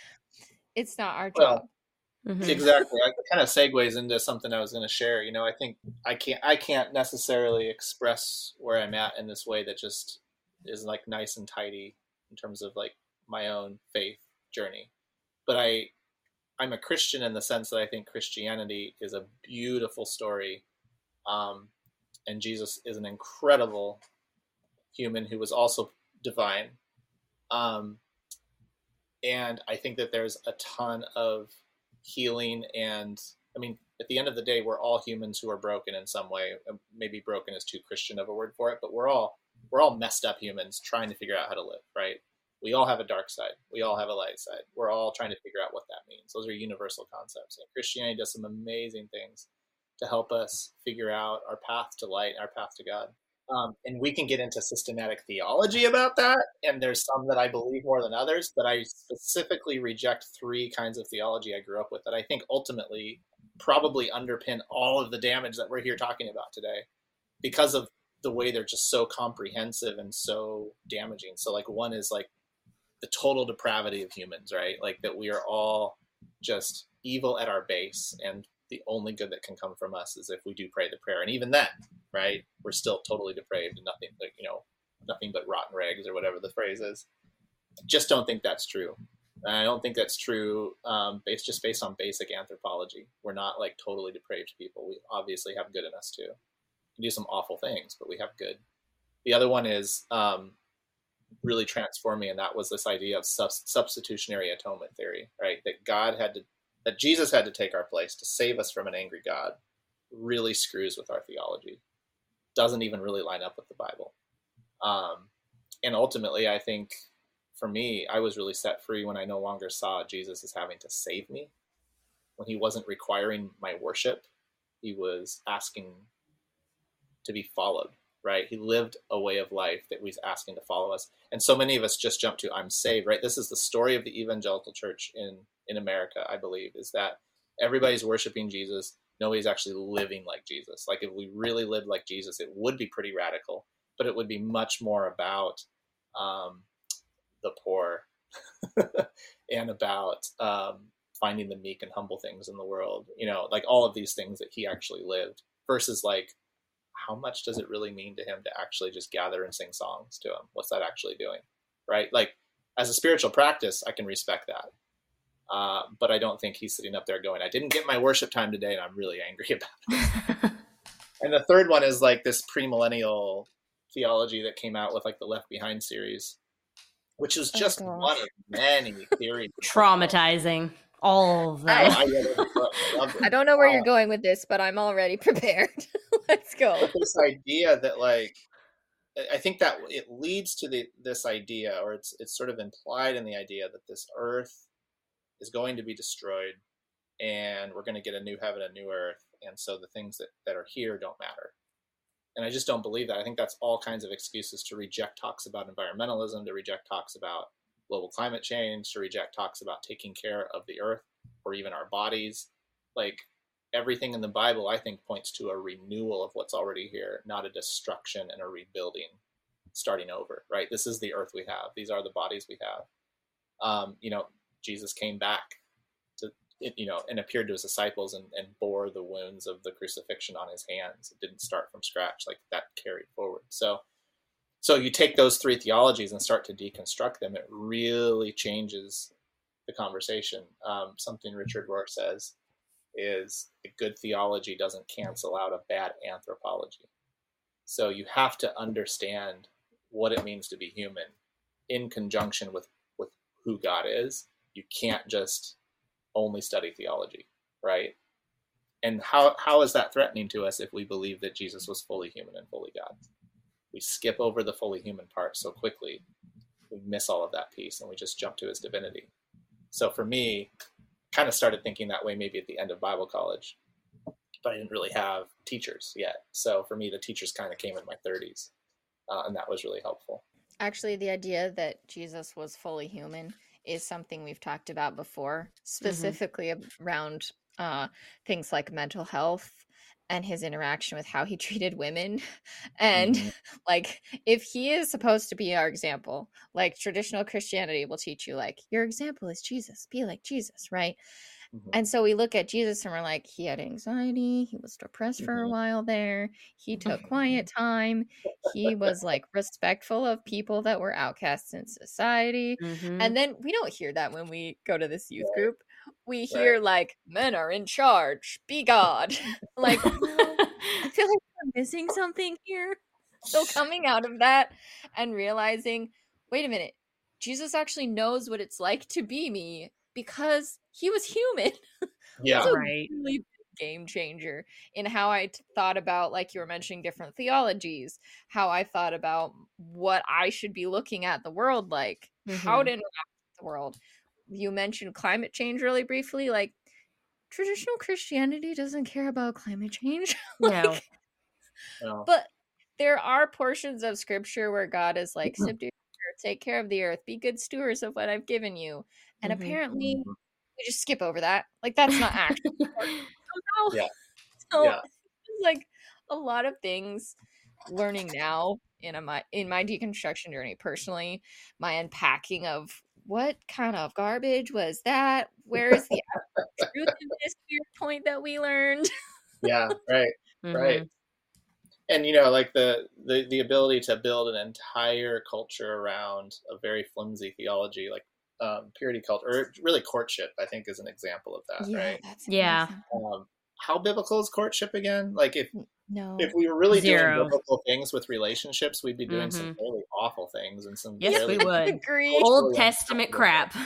it's not our Well, job. Mm-hmm. exactly. It kind of segues into something I was going to share. You know, I think I can't I can't necessarily express where I'm at in this way that just is like nice and tidy in terms of like my own faith journey. But I I'm a Christian in the sense that I think Christianity is a beautiful story, um, and Jesus is an incredible human who was also divine. Um, and I think that there's a ton of healing, and I mean, at the end of the day, we're all humans who are broken in some way. Maybe broken is too Christian of a word for it, but we're all we're all messed up humans trying to figure out how to live, right? We all have a dark side. We all have a light side. We're all trying to figure out what that means. Those are universal concepts. And Christianity does some amazing things to help us figure out our path to light, our path to God. Um, and we can get into systematic theology about that. And there's some that I believe more than others, but I specifically reject three kinds of theology I grew up with that I think ultimately probably underpin all of the damage that we're here talking about today, because of the way they're just so comprehensive and so damaging. So like one is like the total depravity of humans, right? Like that we are all just evil at our base, and the only good that can come from us is if we do pray the prayer. And even then, right, we're still totally depraved and nothing, like, you know, nothing but rotten rags or whatever the phrase is. Just don't think that's true. And I don't think that's true um, based just based on basic anthropology. We're not like totally depraved people. We obviously have good in us too. We do some awful things, but we have good. The other one is um, really transformed me, and that was this idea of sub- substitutionary atonement theory, right? That God had to, that Jesus had to take our place to save us from an angry God. Really screws with our theology. Doesn't even really line up with the Bible. Um, and ultimately, I think for me, I was really set free when I no longer saw Jesus as having to save me. When he wasn't requiring my worship, he was asking to be followed, right? He lived a way of life that he's asking to follow us. And so many of us just jump to, I'm saved, right? This is the story of the evangelical church in, in America, I believe, is that everybody's worshiping Jesus. Nobody's actually living like Jesus. Like if we really lived like Jesus, it would be pretty radical, but it would be much more about um, the poor, and about um, finding the meek and humble things in the world, you know, like all of these things that he actually lived, versus like, how much does it really mean to him to actually just gather and sing songs to him? What's that actually doing? Right? Like, as a spiritual practice, I can respect that. Uh, but I don't think he's sitting up there going, I didn't get my worship time today and I'm really angry about it. And the third one is like this premillennial theology that came out with like the Left Behind series, which is just oh, one of many theories. Traumatizing. All of that. I, I, I don't know where you're going with this, but I'm already prepared. Let's go. But this idea that like, I think that it leads to the, this idea, or it's it's sort of implied in the idea that this earth is going to be destroyed and we're going to get a new heaven, a new earth. And so the things that, that are here don't matter. And I just don't believe that. I think that's all kinds of excuses to reject talks about environmentalism, to reject talks about global climate change, to reject talks about taking care of the earth or even our bodies. Like everything in the Bible, I think, points to a renewal of what's already here, not a destruction and a rebuilding, starting over, right? This is the earth we have. These are the bodies we have. Um, you know, Jesus came back to, you know, and appeared to his disciples and, and bore the wounds of the crucifixion on his hands. It didn't start from scratch, like that carried forward. So, so you take those three theologies and start to deconstruct them. It really changes the conversation. Um, something Richard Rohr says is a good theology doesn't cancel out a bad anthropology. So you have to understand what it means to be human in conjunction with, with who God is. You can't just only study theology, right? And how how is that threatening to us if we believe that Jesus was fully human and fully God? We skip over the fully human part so quickly, we miss all of that piece and we just jump to his divinity. So for me, kind of started thinking that way maybe at the end of Bible college, but I didn't really have teachers yet. So for me, the teachers kind of came in my thirties, uh, and that was really helpful. Actually, the idea that Jesus was fully human is something we've talked about before, specifically mm-hmm. around uh, things like mental health and his interaction with how he treated women. And mm-hmm. like, if he is supposed to be our example, like traditional Christianity will teach you, like, your example is Jesus, be like Jesus, right? Mm-hmm. And so we look at Jesus and we're like, he had anxiety, he was depressed mm-hmm. for a while there, he took quiet time, he was like respectful of people that were outcasts in society. Mm-hmm. And then we don't hear that when we go to this youth group. We hear right. like, men are in charge, be God. Like, I feel like we're missing something here. So coming out of that and realizing, wait a minute, Jesus actually knows what it's like to be me because he was human. Yeah, was a right. Really big game changer in how I t- thought about, like you were mentioning, different theologies, how I thought about what I should be looking at the world like, mm-hmm. how to interact with the world. You mentioned climate change really briefly. Like, traditional Christianity doesn't care about climate change. like, no. no. But there are portions of scripture where God is like, subdue the earth, take care of the earth, be good stewards of what I've given you. And mm-hmm. apparently we just skip over that. Like, that's not actually somehow. Yeah. So yeah. it's like a lot of things learning now in a, my in my deconstruction journey personally, my unpacking of what kind of garbage was that? Where is the truth in this weird point that we learned? Yeah, right. Mm-hmm. Right. And, you know, like the, the, the ability to build an entire culture around a very flimsy theology, like um, purity culture, or really courtship, I think is an example of that, yeah, right? That's yeah. Um, how biblical is courtship again? Like if no. if we were really Zero. doing biblical things with relationships, we'd be doing mm-hmm. some really awful things and some yes, really we would. Agree. Old Testament crap.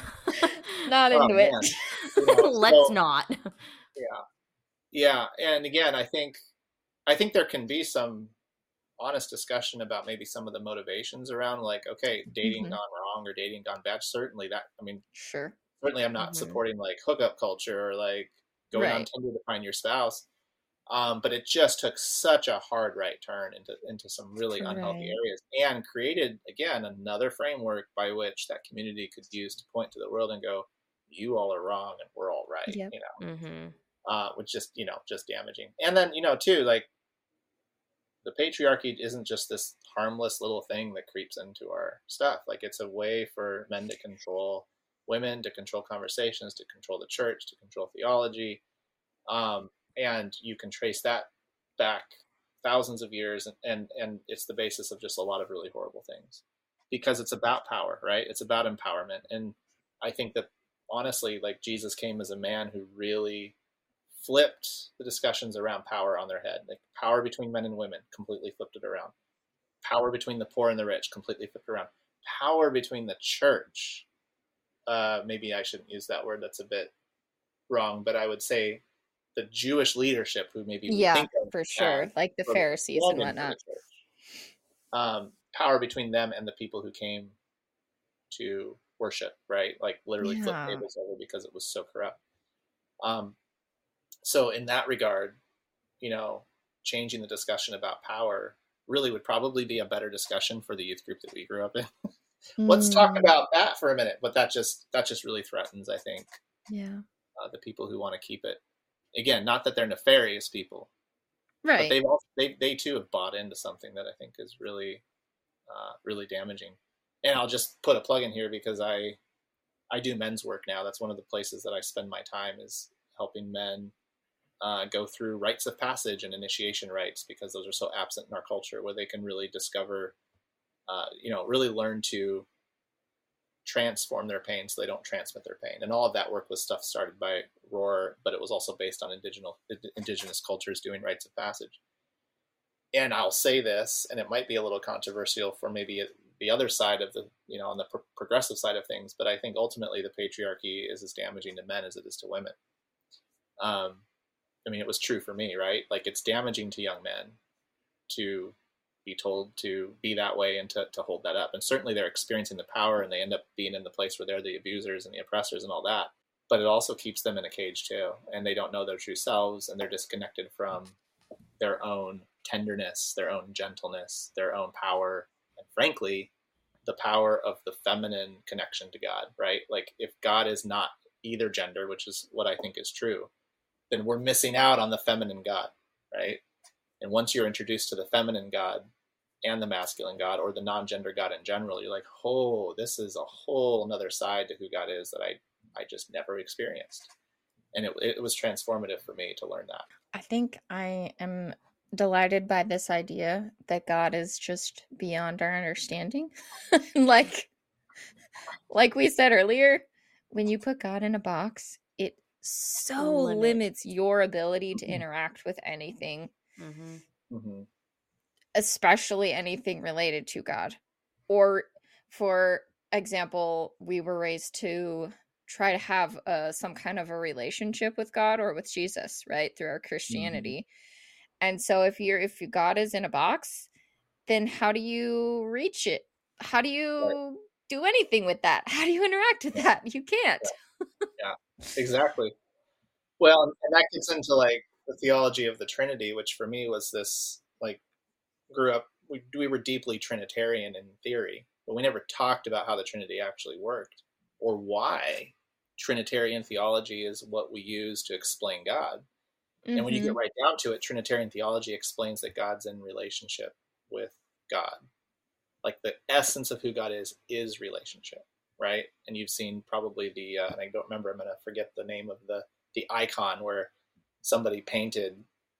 Not into oh, it. You know, Let's so, not. Yeah. Yeah. And again, I think I think there can be some honest discussion about maybe some of the motivations around, like, okay, dating mm-hmm. gone wrong or dating gone bad. Certainly that, I mean, sure. Certainly I'm not mm-hmm. supporting like hookup culture or like going right. on Tinder to find your spouse. Um, but it just took such a hard right turn into, into some really right. unhealthy areas, and created, again, another framework by which that community could use to point to the world and go, you all are wrong and we're all right, yep. you know, mm-hmm. uh, which just, you know, just damaging. And then, you know, too, like, the patriarchy isn't just this harmless little thing that creeps into our stuff. Like, it's a way for men to control women, to control conversations, to control the church, to control theology. Um, and you can trace that back thousands of years, and, and, and it's the basis of just a lot of really horrible things, because it's about power, right? It's about empowerment. And I think that, honestly, like, Jesus came as a man who really flipped the discussions around power on their head. Like, power between men and women, completely flipped it around. Power between the poor and the rich, completely flipped around. Power between the church, uh, maybe I shouldn't use that word, that's a bit wrong, but I would say the Jewish leadership, who maybe we Yeah, think of for sure. as Like the sort of Pharisees and stand-in for whatnot. the church. Um, power between them and the people who came to worship, right? Like, literally flip Yeah. tables over because it was so corrupt. Um, so in that regard, you know, changing the discussion about power really would probably be a better discussion for the youth group that we grew up in. Let's talk Mm, about that for a minute. But that just that just really threatens, I think, yeah. uh, the people who want to keep it. Again, not that they're nefarious people, but Right. they've also, they they too have bought into something that I think is really uh, really damaging. And I'll just put a plug in here, because I I do men's work now. That's one of the places that I spend my time, is helping men uh, go through rites of passage and initiation rites, because those are so absent in our culture, where they can really discover, uh, you know, really learn to transform their pain so they don't transmit their pain. And all of that work was stuff started by Rohr, but it was also based on indigenous indigenous cultures doing rites of passage. And I'll say this, and it might be a little controversial for maybe the other side of the, you know, on the pro- progressive side of things, but I think ultimately the patriarchy is as damaging to men as it is to women. Um, I mean, it was true for me, right? Like, it's damaging to young men to be told to be that way and to, to hold that up. And certainly they're experiencing the power, and they end up being in the place where they're the abusers and the oppressors and all that. But it also keeps them in a cage too, and they don't know their true selves, and they're disconnected from their own tenderness, their own gentleness, their own power, and frankly, the power of the feminine connection to God, right? Like, if God is not either gender, which is what I think is true, then we're missing out on the feminine God, right? And once you're introduced to the feminine God and the masculine God, or the non-gender God in general, you're like, oh, this is a whole another side to who God is that I, I just never experienced. And it, it was transformative for me to learn that. I think I am delighted by this idea that God is just beyond our understanding. like like we said earlier, when you put God in a box, it so Limits. limits your ability to interact with anything, Mm-hmm. Mm-hmm. especially anything related to God. Or, for example, we were raised to try to have uh, some kind of a relationship with God or with Jesus, right, through our Christianity. Mm-hmm. And so if you're if God is in a box, then how do you reach it? How do you right. do anything with that? How do you interact with that? You can't. Yeah, yeah. Exactly. Well, and that gets into like the theology of the Trinity, which for me was this, like, grew up, we, we were deeply Trinitarian in theory, but we never talked about how the Trinity actually worked, or why Trinitarian theology is what we use to explain God. Mm-hmm. And when you get right down to it, Trinitarian theology explains that God's in relationship with God. Like, the essence of who God is, is relationship, right? And you've seen probably the, uh, and I don't remember, I'm going to forget the name of the, the icon where somebody painted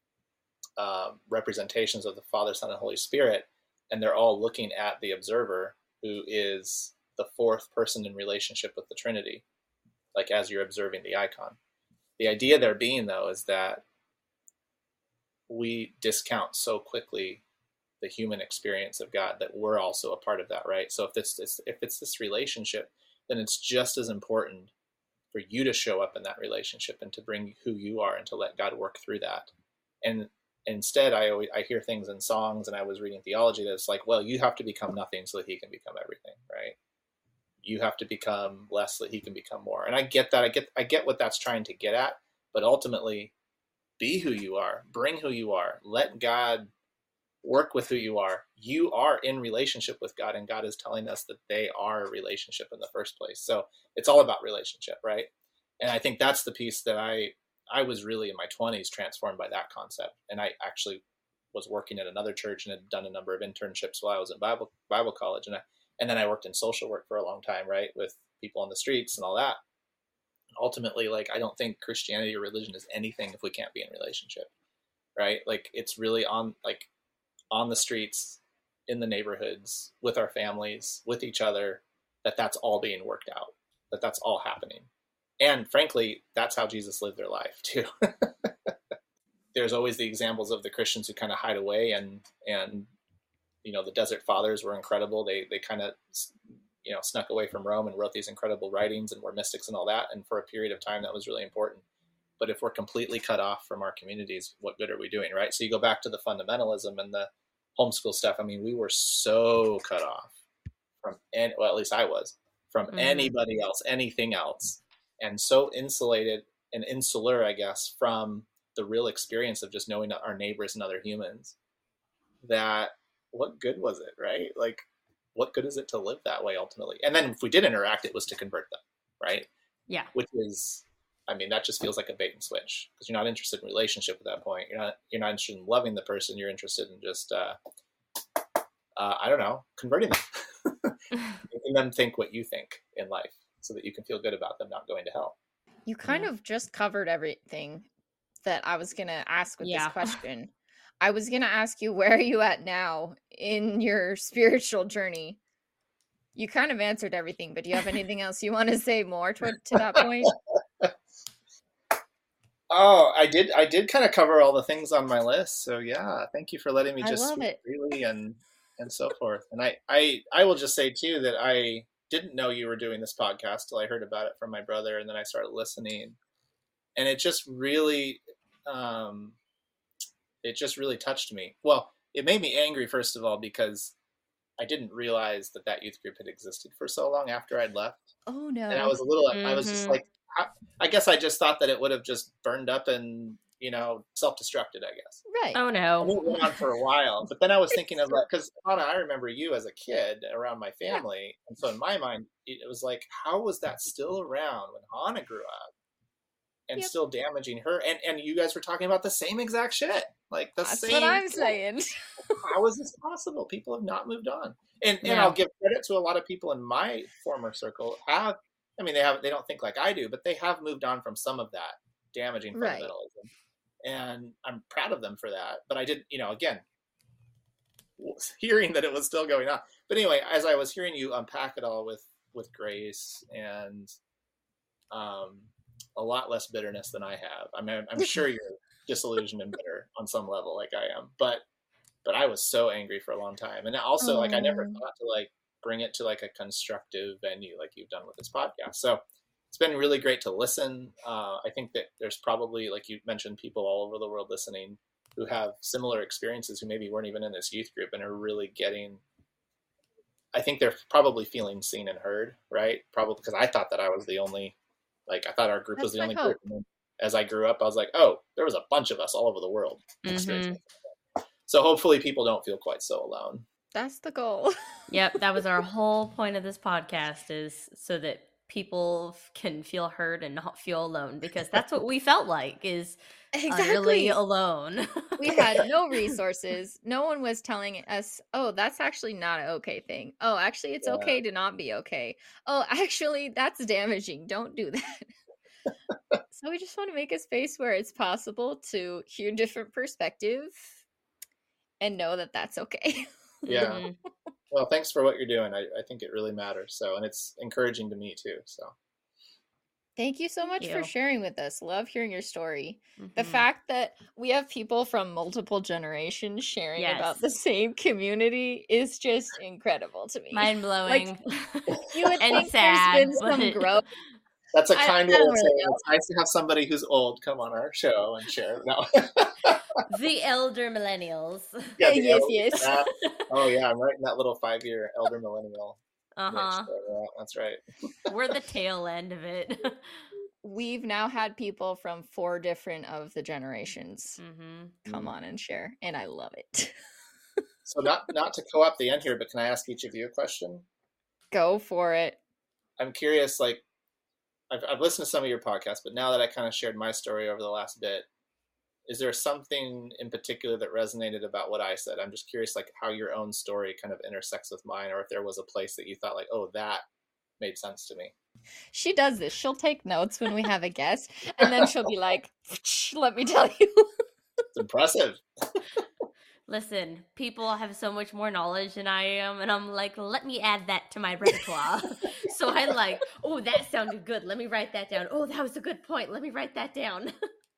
uh, representations of the Father, Son, and Holy Spirit, and they're all looking at the observer, who is the fourth person in relationship with the Trinity, like as you're observing the icon. The idea there being, though, is that we discount so quickly the human experience of God that we're also a part of that, right? So if it's, it's if it's this relationship, then it's just as important for you to show up in that relationship and to bring who you are and to let God work through that. And instead, I always, I hear things in songs, and I was reading theology that's like, well, you have to become nothing so that he can become everything, right? You have to become less so that he can become more. And I get that. I get I get what that's trying to get at. But ultimately, be who you are. Bring who you are. Let God work with who you are. You are in relationship with God, and God is telling us that they are a relationship in the first place. So it's all about relationship, right? And I think that's the piece that I I was really in my twenties transformed by that concept. And I actually was working at another church and had done a number of internships while I was in Bible Bible college, and I, and then I worked in social work for a long time, right, with people on the streets and all that. Ultimately, like, I don't think Christianity or religion is anything if we can't be in relationship, right? Like, it's really on like on the streets, in the neighborhoods, with our families, with each other, that that's all being worked out, that that's all happening. And frankly, that's how Jesus lived their life too. There's always the examples of the Christians who kind of hide away, and, and, you know, the Desert Fathers were incredible. They, they kind of, you know, snuck away from Rome and wrote these incredible writings and were mystics and all that. And for a period of time, that was really important. But if we're completely cut off from our communities, what good are we doing, right? So you go back to the fundamentalism and the homeschool stuff. I mean, we were so cut off from, any, well, at least I was, from mm-hmm. anybody else, anything else, and so insulated and insular, I guess, from the real experience of just knowing our neighbors and other humans, that what good was it, right? Like, what good is it to live that way ultimately? And then if we did interact, it was to convert them, right? Yeah. Which is, I mean, that just feels like a bait and switch, because you're not interested in relationship at that point. You're not, you're not interested in loving the person. You're interested in just, uh, uh, I don't know, converting them, making them think what you think in life, so that you can feel good about them not going to hell. You kind Yeah. of just covered everything that I was going to ask with Yeah. this question. I was going to ask you, where are you at now in your spiritual journey? You kind of answered everything, but do you have anything else you want to say more to, to that point? Oh, I did. I did kind of cover all the things on my list. So yeah, thank you for letting me just I love speak it. freely and and so forth. And I, I I will just say too that I didn't know you were doing this podcast till I heard about it from my brother, and then I started listening, and it just really, um, it just really touched me. Well, it made me angry, first of all, because I didn't realize that that youth group had existed for so long after I'd left. Oh no. And I was a little, Mm-hmm. I was just like, I guess I just thought that it would have just burned up and, you know, self-destructed, I guess. Right. Oh no. And it went on for a while. But then I was thinking of, like, because Anna, I remember you as a kid around my family. Yeah. And so in my mind, it was like, how was that still around when Hannah grew up and yep. still damaging her? And and you guys were talking about the same exact shit. Like the That's same. That's what I'm shit. saying. How is this possible? People have not moved on. And and yeah. I'll give credit to a lot of people in my former circle have, I mean, they have, they don't think like I do, but they have moved on from some of that damaging fundamentalism. Right. And I'm proud of them for that. But I did, you know, again, hearing that it was still going on. But anyway, as I was hearing you unpack it all with, with grace and um, a lot less bitterness than I have. I mean, I'm sure you're disillusioned and bitter on some level like I am, but, but I was so angry for a long time. And also, oh. like, I never thought to, like, bring it to, like, a constructive venue like you've done with this podcast. So it's been really great to listen. Uh, I think that there's probably, like you mentioned, people all over the world listening who have similar experiences, who maybe weren't even in this youth group and are really getting, I think they're probably feeling seen and heard, right? Probably because I thought that I was the only, like, I thought our group That's was the only hope. group. And then as I grew up, I was like, oh, there was a bunch of us all over the world. Mm-hmm. So hopefully people don't feel quite so alone. That's the goal. Yep, that was our whole point of this podcast, is so that people can feel heard and not feel alone, because that's what we felt like, is exactly. utterly alone. We had no resources. No one was telling us, oh, that's actually not an okay thing. Oh, actually, it's yeah. okay to not be okay. Oh, actually, that's damaging. Don't do that. So we just want to make a space where it's possible to hear different perspectives and know that that's okay. Yeah. Well, thanks for what you're doing. I, I think it really matters. So, and it's encouraging to me too. So thank you so much you. for sharing with us. Love hearing your story. Mm-hmm. The fact that we have people from multiple generations sharing yes. about the same community is just incredible to me. Mind blowing. Like, you would and think sad, there's been but... some growth. That's a kind way of saying really it's nice to have somebody who's old come on our show and share. No. The elder millennials. Yeah, the yes, elder, yes. uh, oh yeah, I'm right in that little five-year elder millennial. Uh-huh. Yeah, that's right. We're the tail end of it. We've now had people from four different of the generations mm-hmm. come on and share, and I love it. So not not to co-op the end here, but can I ask each of you a question? Go for it. I'm curious, like, I've, I've listened to some of your podcasts, but now that I kind of shared my story over the last bit, is there something in particular that resonated about what I said? I'm just curious, like how your own story kind of intersects with mine, or if there was a place that you thought like, oh, that made sense to me. She does this. She'll take notes when we have a guest, and then she'll be like, let me tell you. It's impressive. Listen, people have so much more knowledge than I am, and I'm like, let me add that to my repertoire. So I like, oh, that sounded good. Let me write that down. Oh, that was a good point. Let me write that down.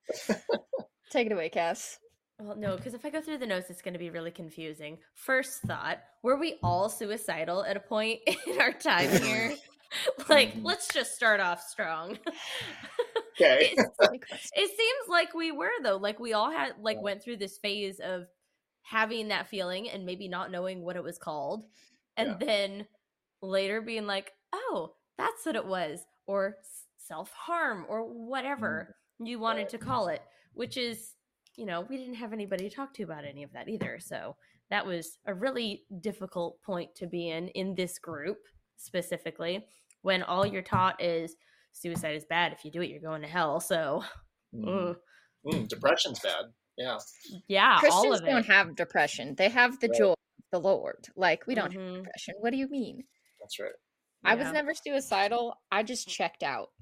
Take it away, Cass. Well, no, because if I go through the notes, it's going to be really confusing. First thought, were we all suicidal at a point in our time here? Like, let's just start off strong. Okay. it, it seems like we were, though. Like, we all had, like, went through this phase of having that feeling and maybe not knowing what it was called. And yeah. then later being like, oh, that's what it was. Or self-harm or whatever mm. you wanted to call it. Which is, you know, we didn't have anybody to talk to about any of that either. So that was a really difficult point to be in, in this group specifically, when all you're taught is suicide is bad. If you do it, you're going to hell. So mm. Mm, depression's bad. Yeah. Yeah. Christians all of don't it. have depression. They have the right. joy of the Lord. Like, we don't mm-hmm. have depression. What do you mean? That's right. I Yeah. was never suicidal. I just checked out.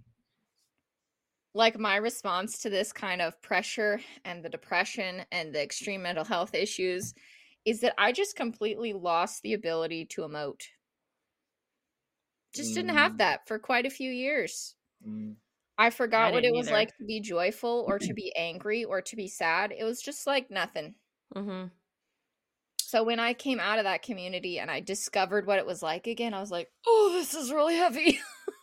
Like, my response to this kind of pressure and the depression and the extreme mental health issues is that I just completely lost the ability to emote. Just mm. didn't have that for quite a few years. Mm. I forgot I what it was either. like to be joyful or to be angry or to be sad. It was just like nothing. Mm-hmm. So when I came out of that community and I discovered what it was like again, I was like, oh, this is really heavy.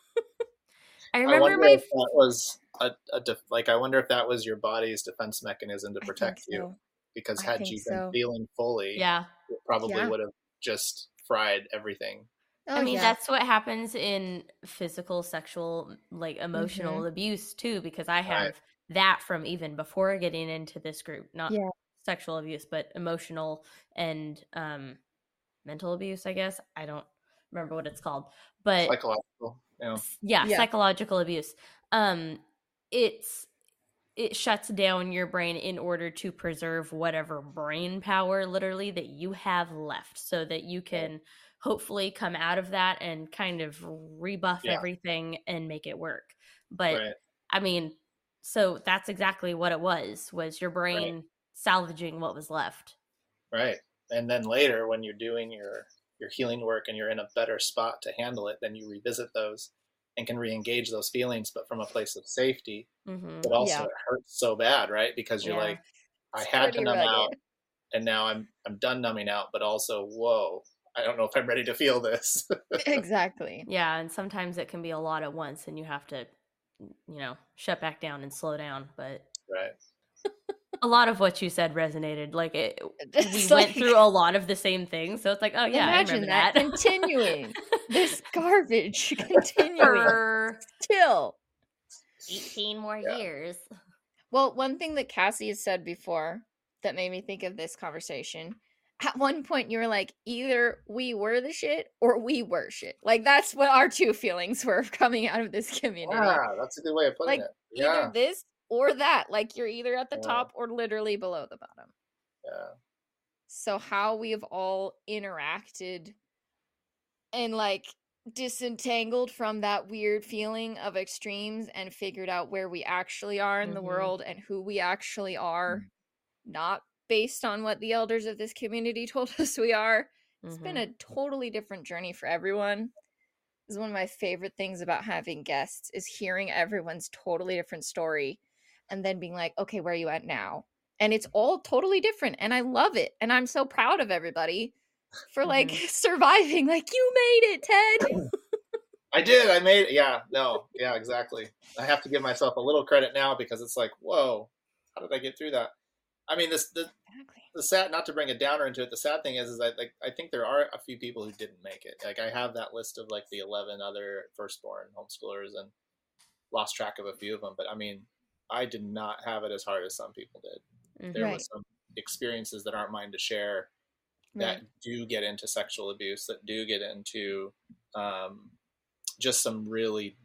I remember I wonder my if that was a, a def- like I wonder if that was your body's defense mechanism to protect so. you, because I had you been so. feeling fully, yeah, it probably yeah. would have just fried everything. Oh, I mean, yeah. that's what happens in physical, sexual, like emotional mm-hmm. abuse too, because I have right. that from even before getting into this group, not yeah. sexual abuse, but emotional and um, mental abuse, I guess. I don't remember what it's called, but psychological. Yeah. Yeah, yeah. psychological abuse. Um, it's it shuts down your brain in order to preserve whatever brain power, literally, that you have left, so that you can right. hopefully come out of that and kind of rebuff yeah. everything and make it work. But right. I mean, so that's exactly what it was, was your brain right. salvaging what was left. Right. And then later when you're doing your, your healing work and you're in a better spot to handle it, then you revisit those and can re-engage those feelings, but from a place of safety. Mm-hmm. But also yeah. it hurts so bad, right? Because you're yeah. like, I it's had to numb rugged. out and now I'm I'm done numbing out, but also, whoa, I don't know if I'm ready to feel this. Exactly. Yeah, and sometimes it can be a lot at once and you have to, you know, shut back down and slow down. But right. a lot of what you said resonated. Like it, it's we like, went through a lot of the same things. So it's like, oh yeah, imagine I remember that, that. continuing this garbage continuing For still eighteen more yeah. years. Well, one thing that Cassie has said before that made me think of this conversation. At one point, you were like, either we were the shit or we were shit. Like, that's what our two feelings were coming out of this community. Yeah, that's a good way of putting like, it. Yeah. Either this or that. Like, you're either at the yeah. top or literally below the bottom. Yeah. So how we have all interacted and, like, disentangled from that weird feeling of extremes and figured out where we actually are in mm-hmm. the world and who we actually are, mm-hmm. not based on what the elders of this community told us we are. It's mm-hmm. been a totally different journey for everyone. This is one of my favorite things about having guests is hearing everyone's totally different story and then being like, okay, where are you at now? And it's all totally different. And I love it. And I'm so proud of everybody for like mm-hmm. surviving. Like, you made it, Ted. I did. I made it. Yeah, no. Yeah, exactly. I have to give myself a little credit now because it's like, whoa, how did I get through that? I mean, this the exactly. the sad, not to bring a downer into it. The sad thing is, is I like I think there are a few people who didn't make it. Like I have that list of like the eleven other firstborn homeschoolers and lost track of a few of them. But I mean, I did not have it as hard as some people did. Mm-hmm. There right. was some experiences that aren't mine to share that right. do get into sexual abuse, that do get into um, just some really d-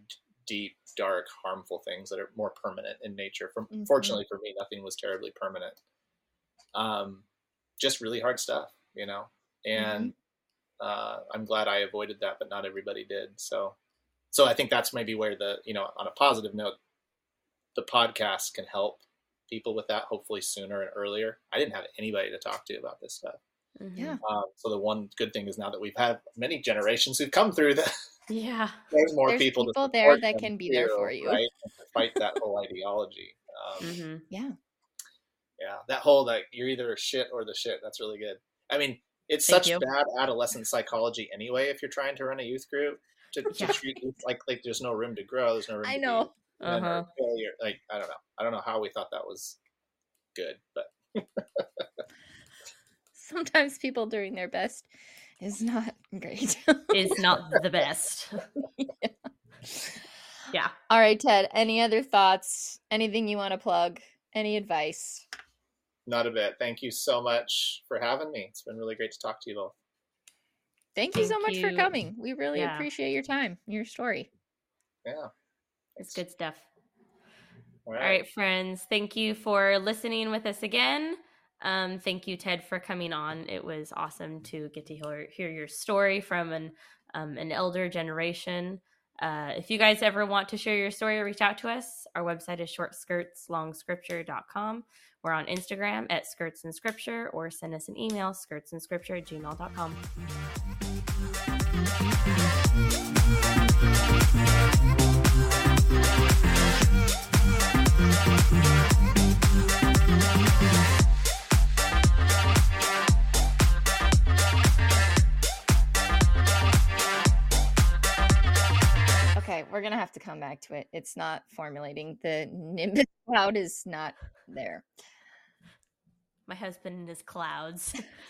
deep, dark, harmful things that are more permanent in nature. For, Mhm. Fortunately for me, nothing was terribly permanent. Um, just really hard stuff, you know, and uh, I'm glad I avoided that, but not everybody did. So, so I think that's maybe where the, you know, on a positive note, the podcast can help people with that, hopefully sooner and earlier. I didn't have anybody to talk to about this stuff. Mhm. Yeah. Um, so the one good thing is now that we've had many generations who've come through that, Yeah. there's more There's people, people to there support that them can be too, there for you. right? And to fight that whole ideology. Um, hmm Yeah. yeah, that whole, like, you're either shit or the shit. That's really good. I mean, it's Thank such you. bad adolescent psychology anyway. If you're trying to run a youth group, to, to Yeah. treat youth like like there's no room to grow, there's no room I to know. be human Uh-huh. or failure. Like, I don't know. I don't know how we thought that was good, but Sometimes people doing their best is not great. Is not the best. Yeah. Yeah. All right, Ted, any other thoughts? Anything you want to plug? Any advice? not a bit. Thank you so much for having me. It's been really great to talk to you both. Thank you so Thank much for you. coming. We really Yeah. appreciate your time, your story. Yeah. It's Thanks. good stuff. All All right. right, friends. Thank you for listening with us again. Um, thank you, Ted, for coming on. It was awesome to get to hear, hear your story from an um, an elder generation. Uh, if you guys ever want to share your story or reach out to us, our website is short skirts long scripture dot com. We're on Instagram at skirts and scripture, or send us an email, skirts and scripture at gmail dot com. Okay, we're gonna have to come back to it. It's not formulating. The Nimbus cloud is not there. My husband and his clouds.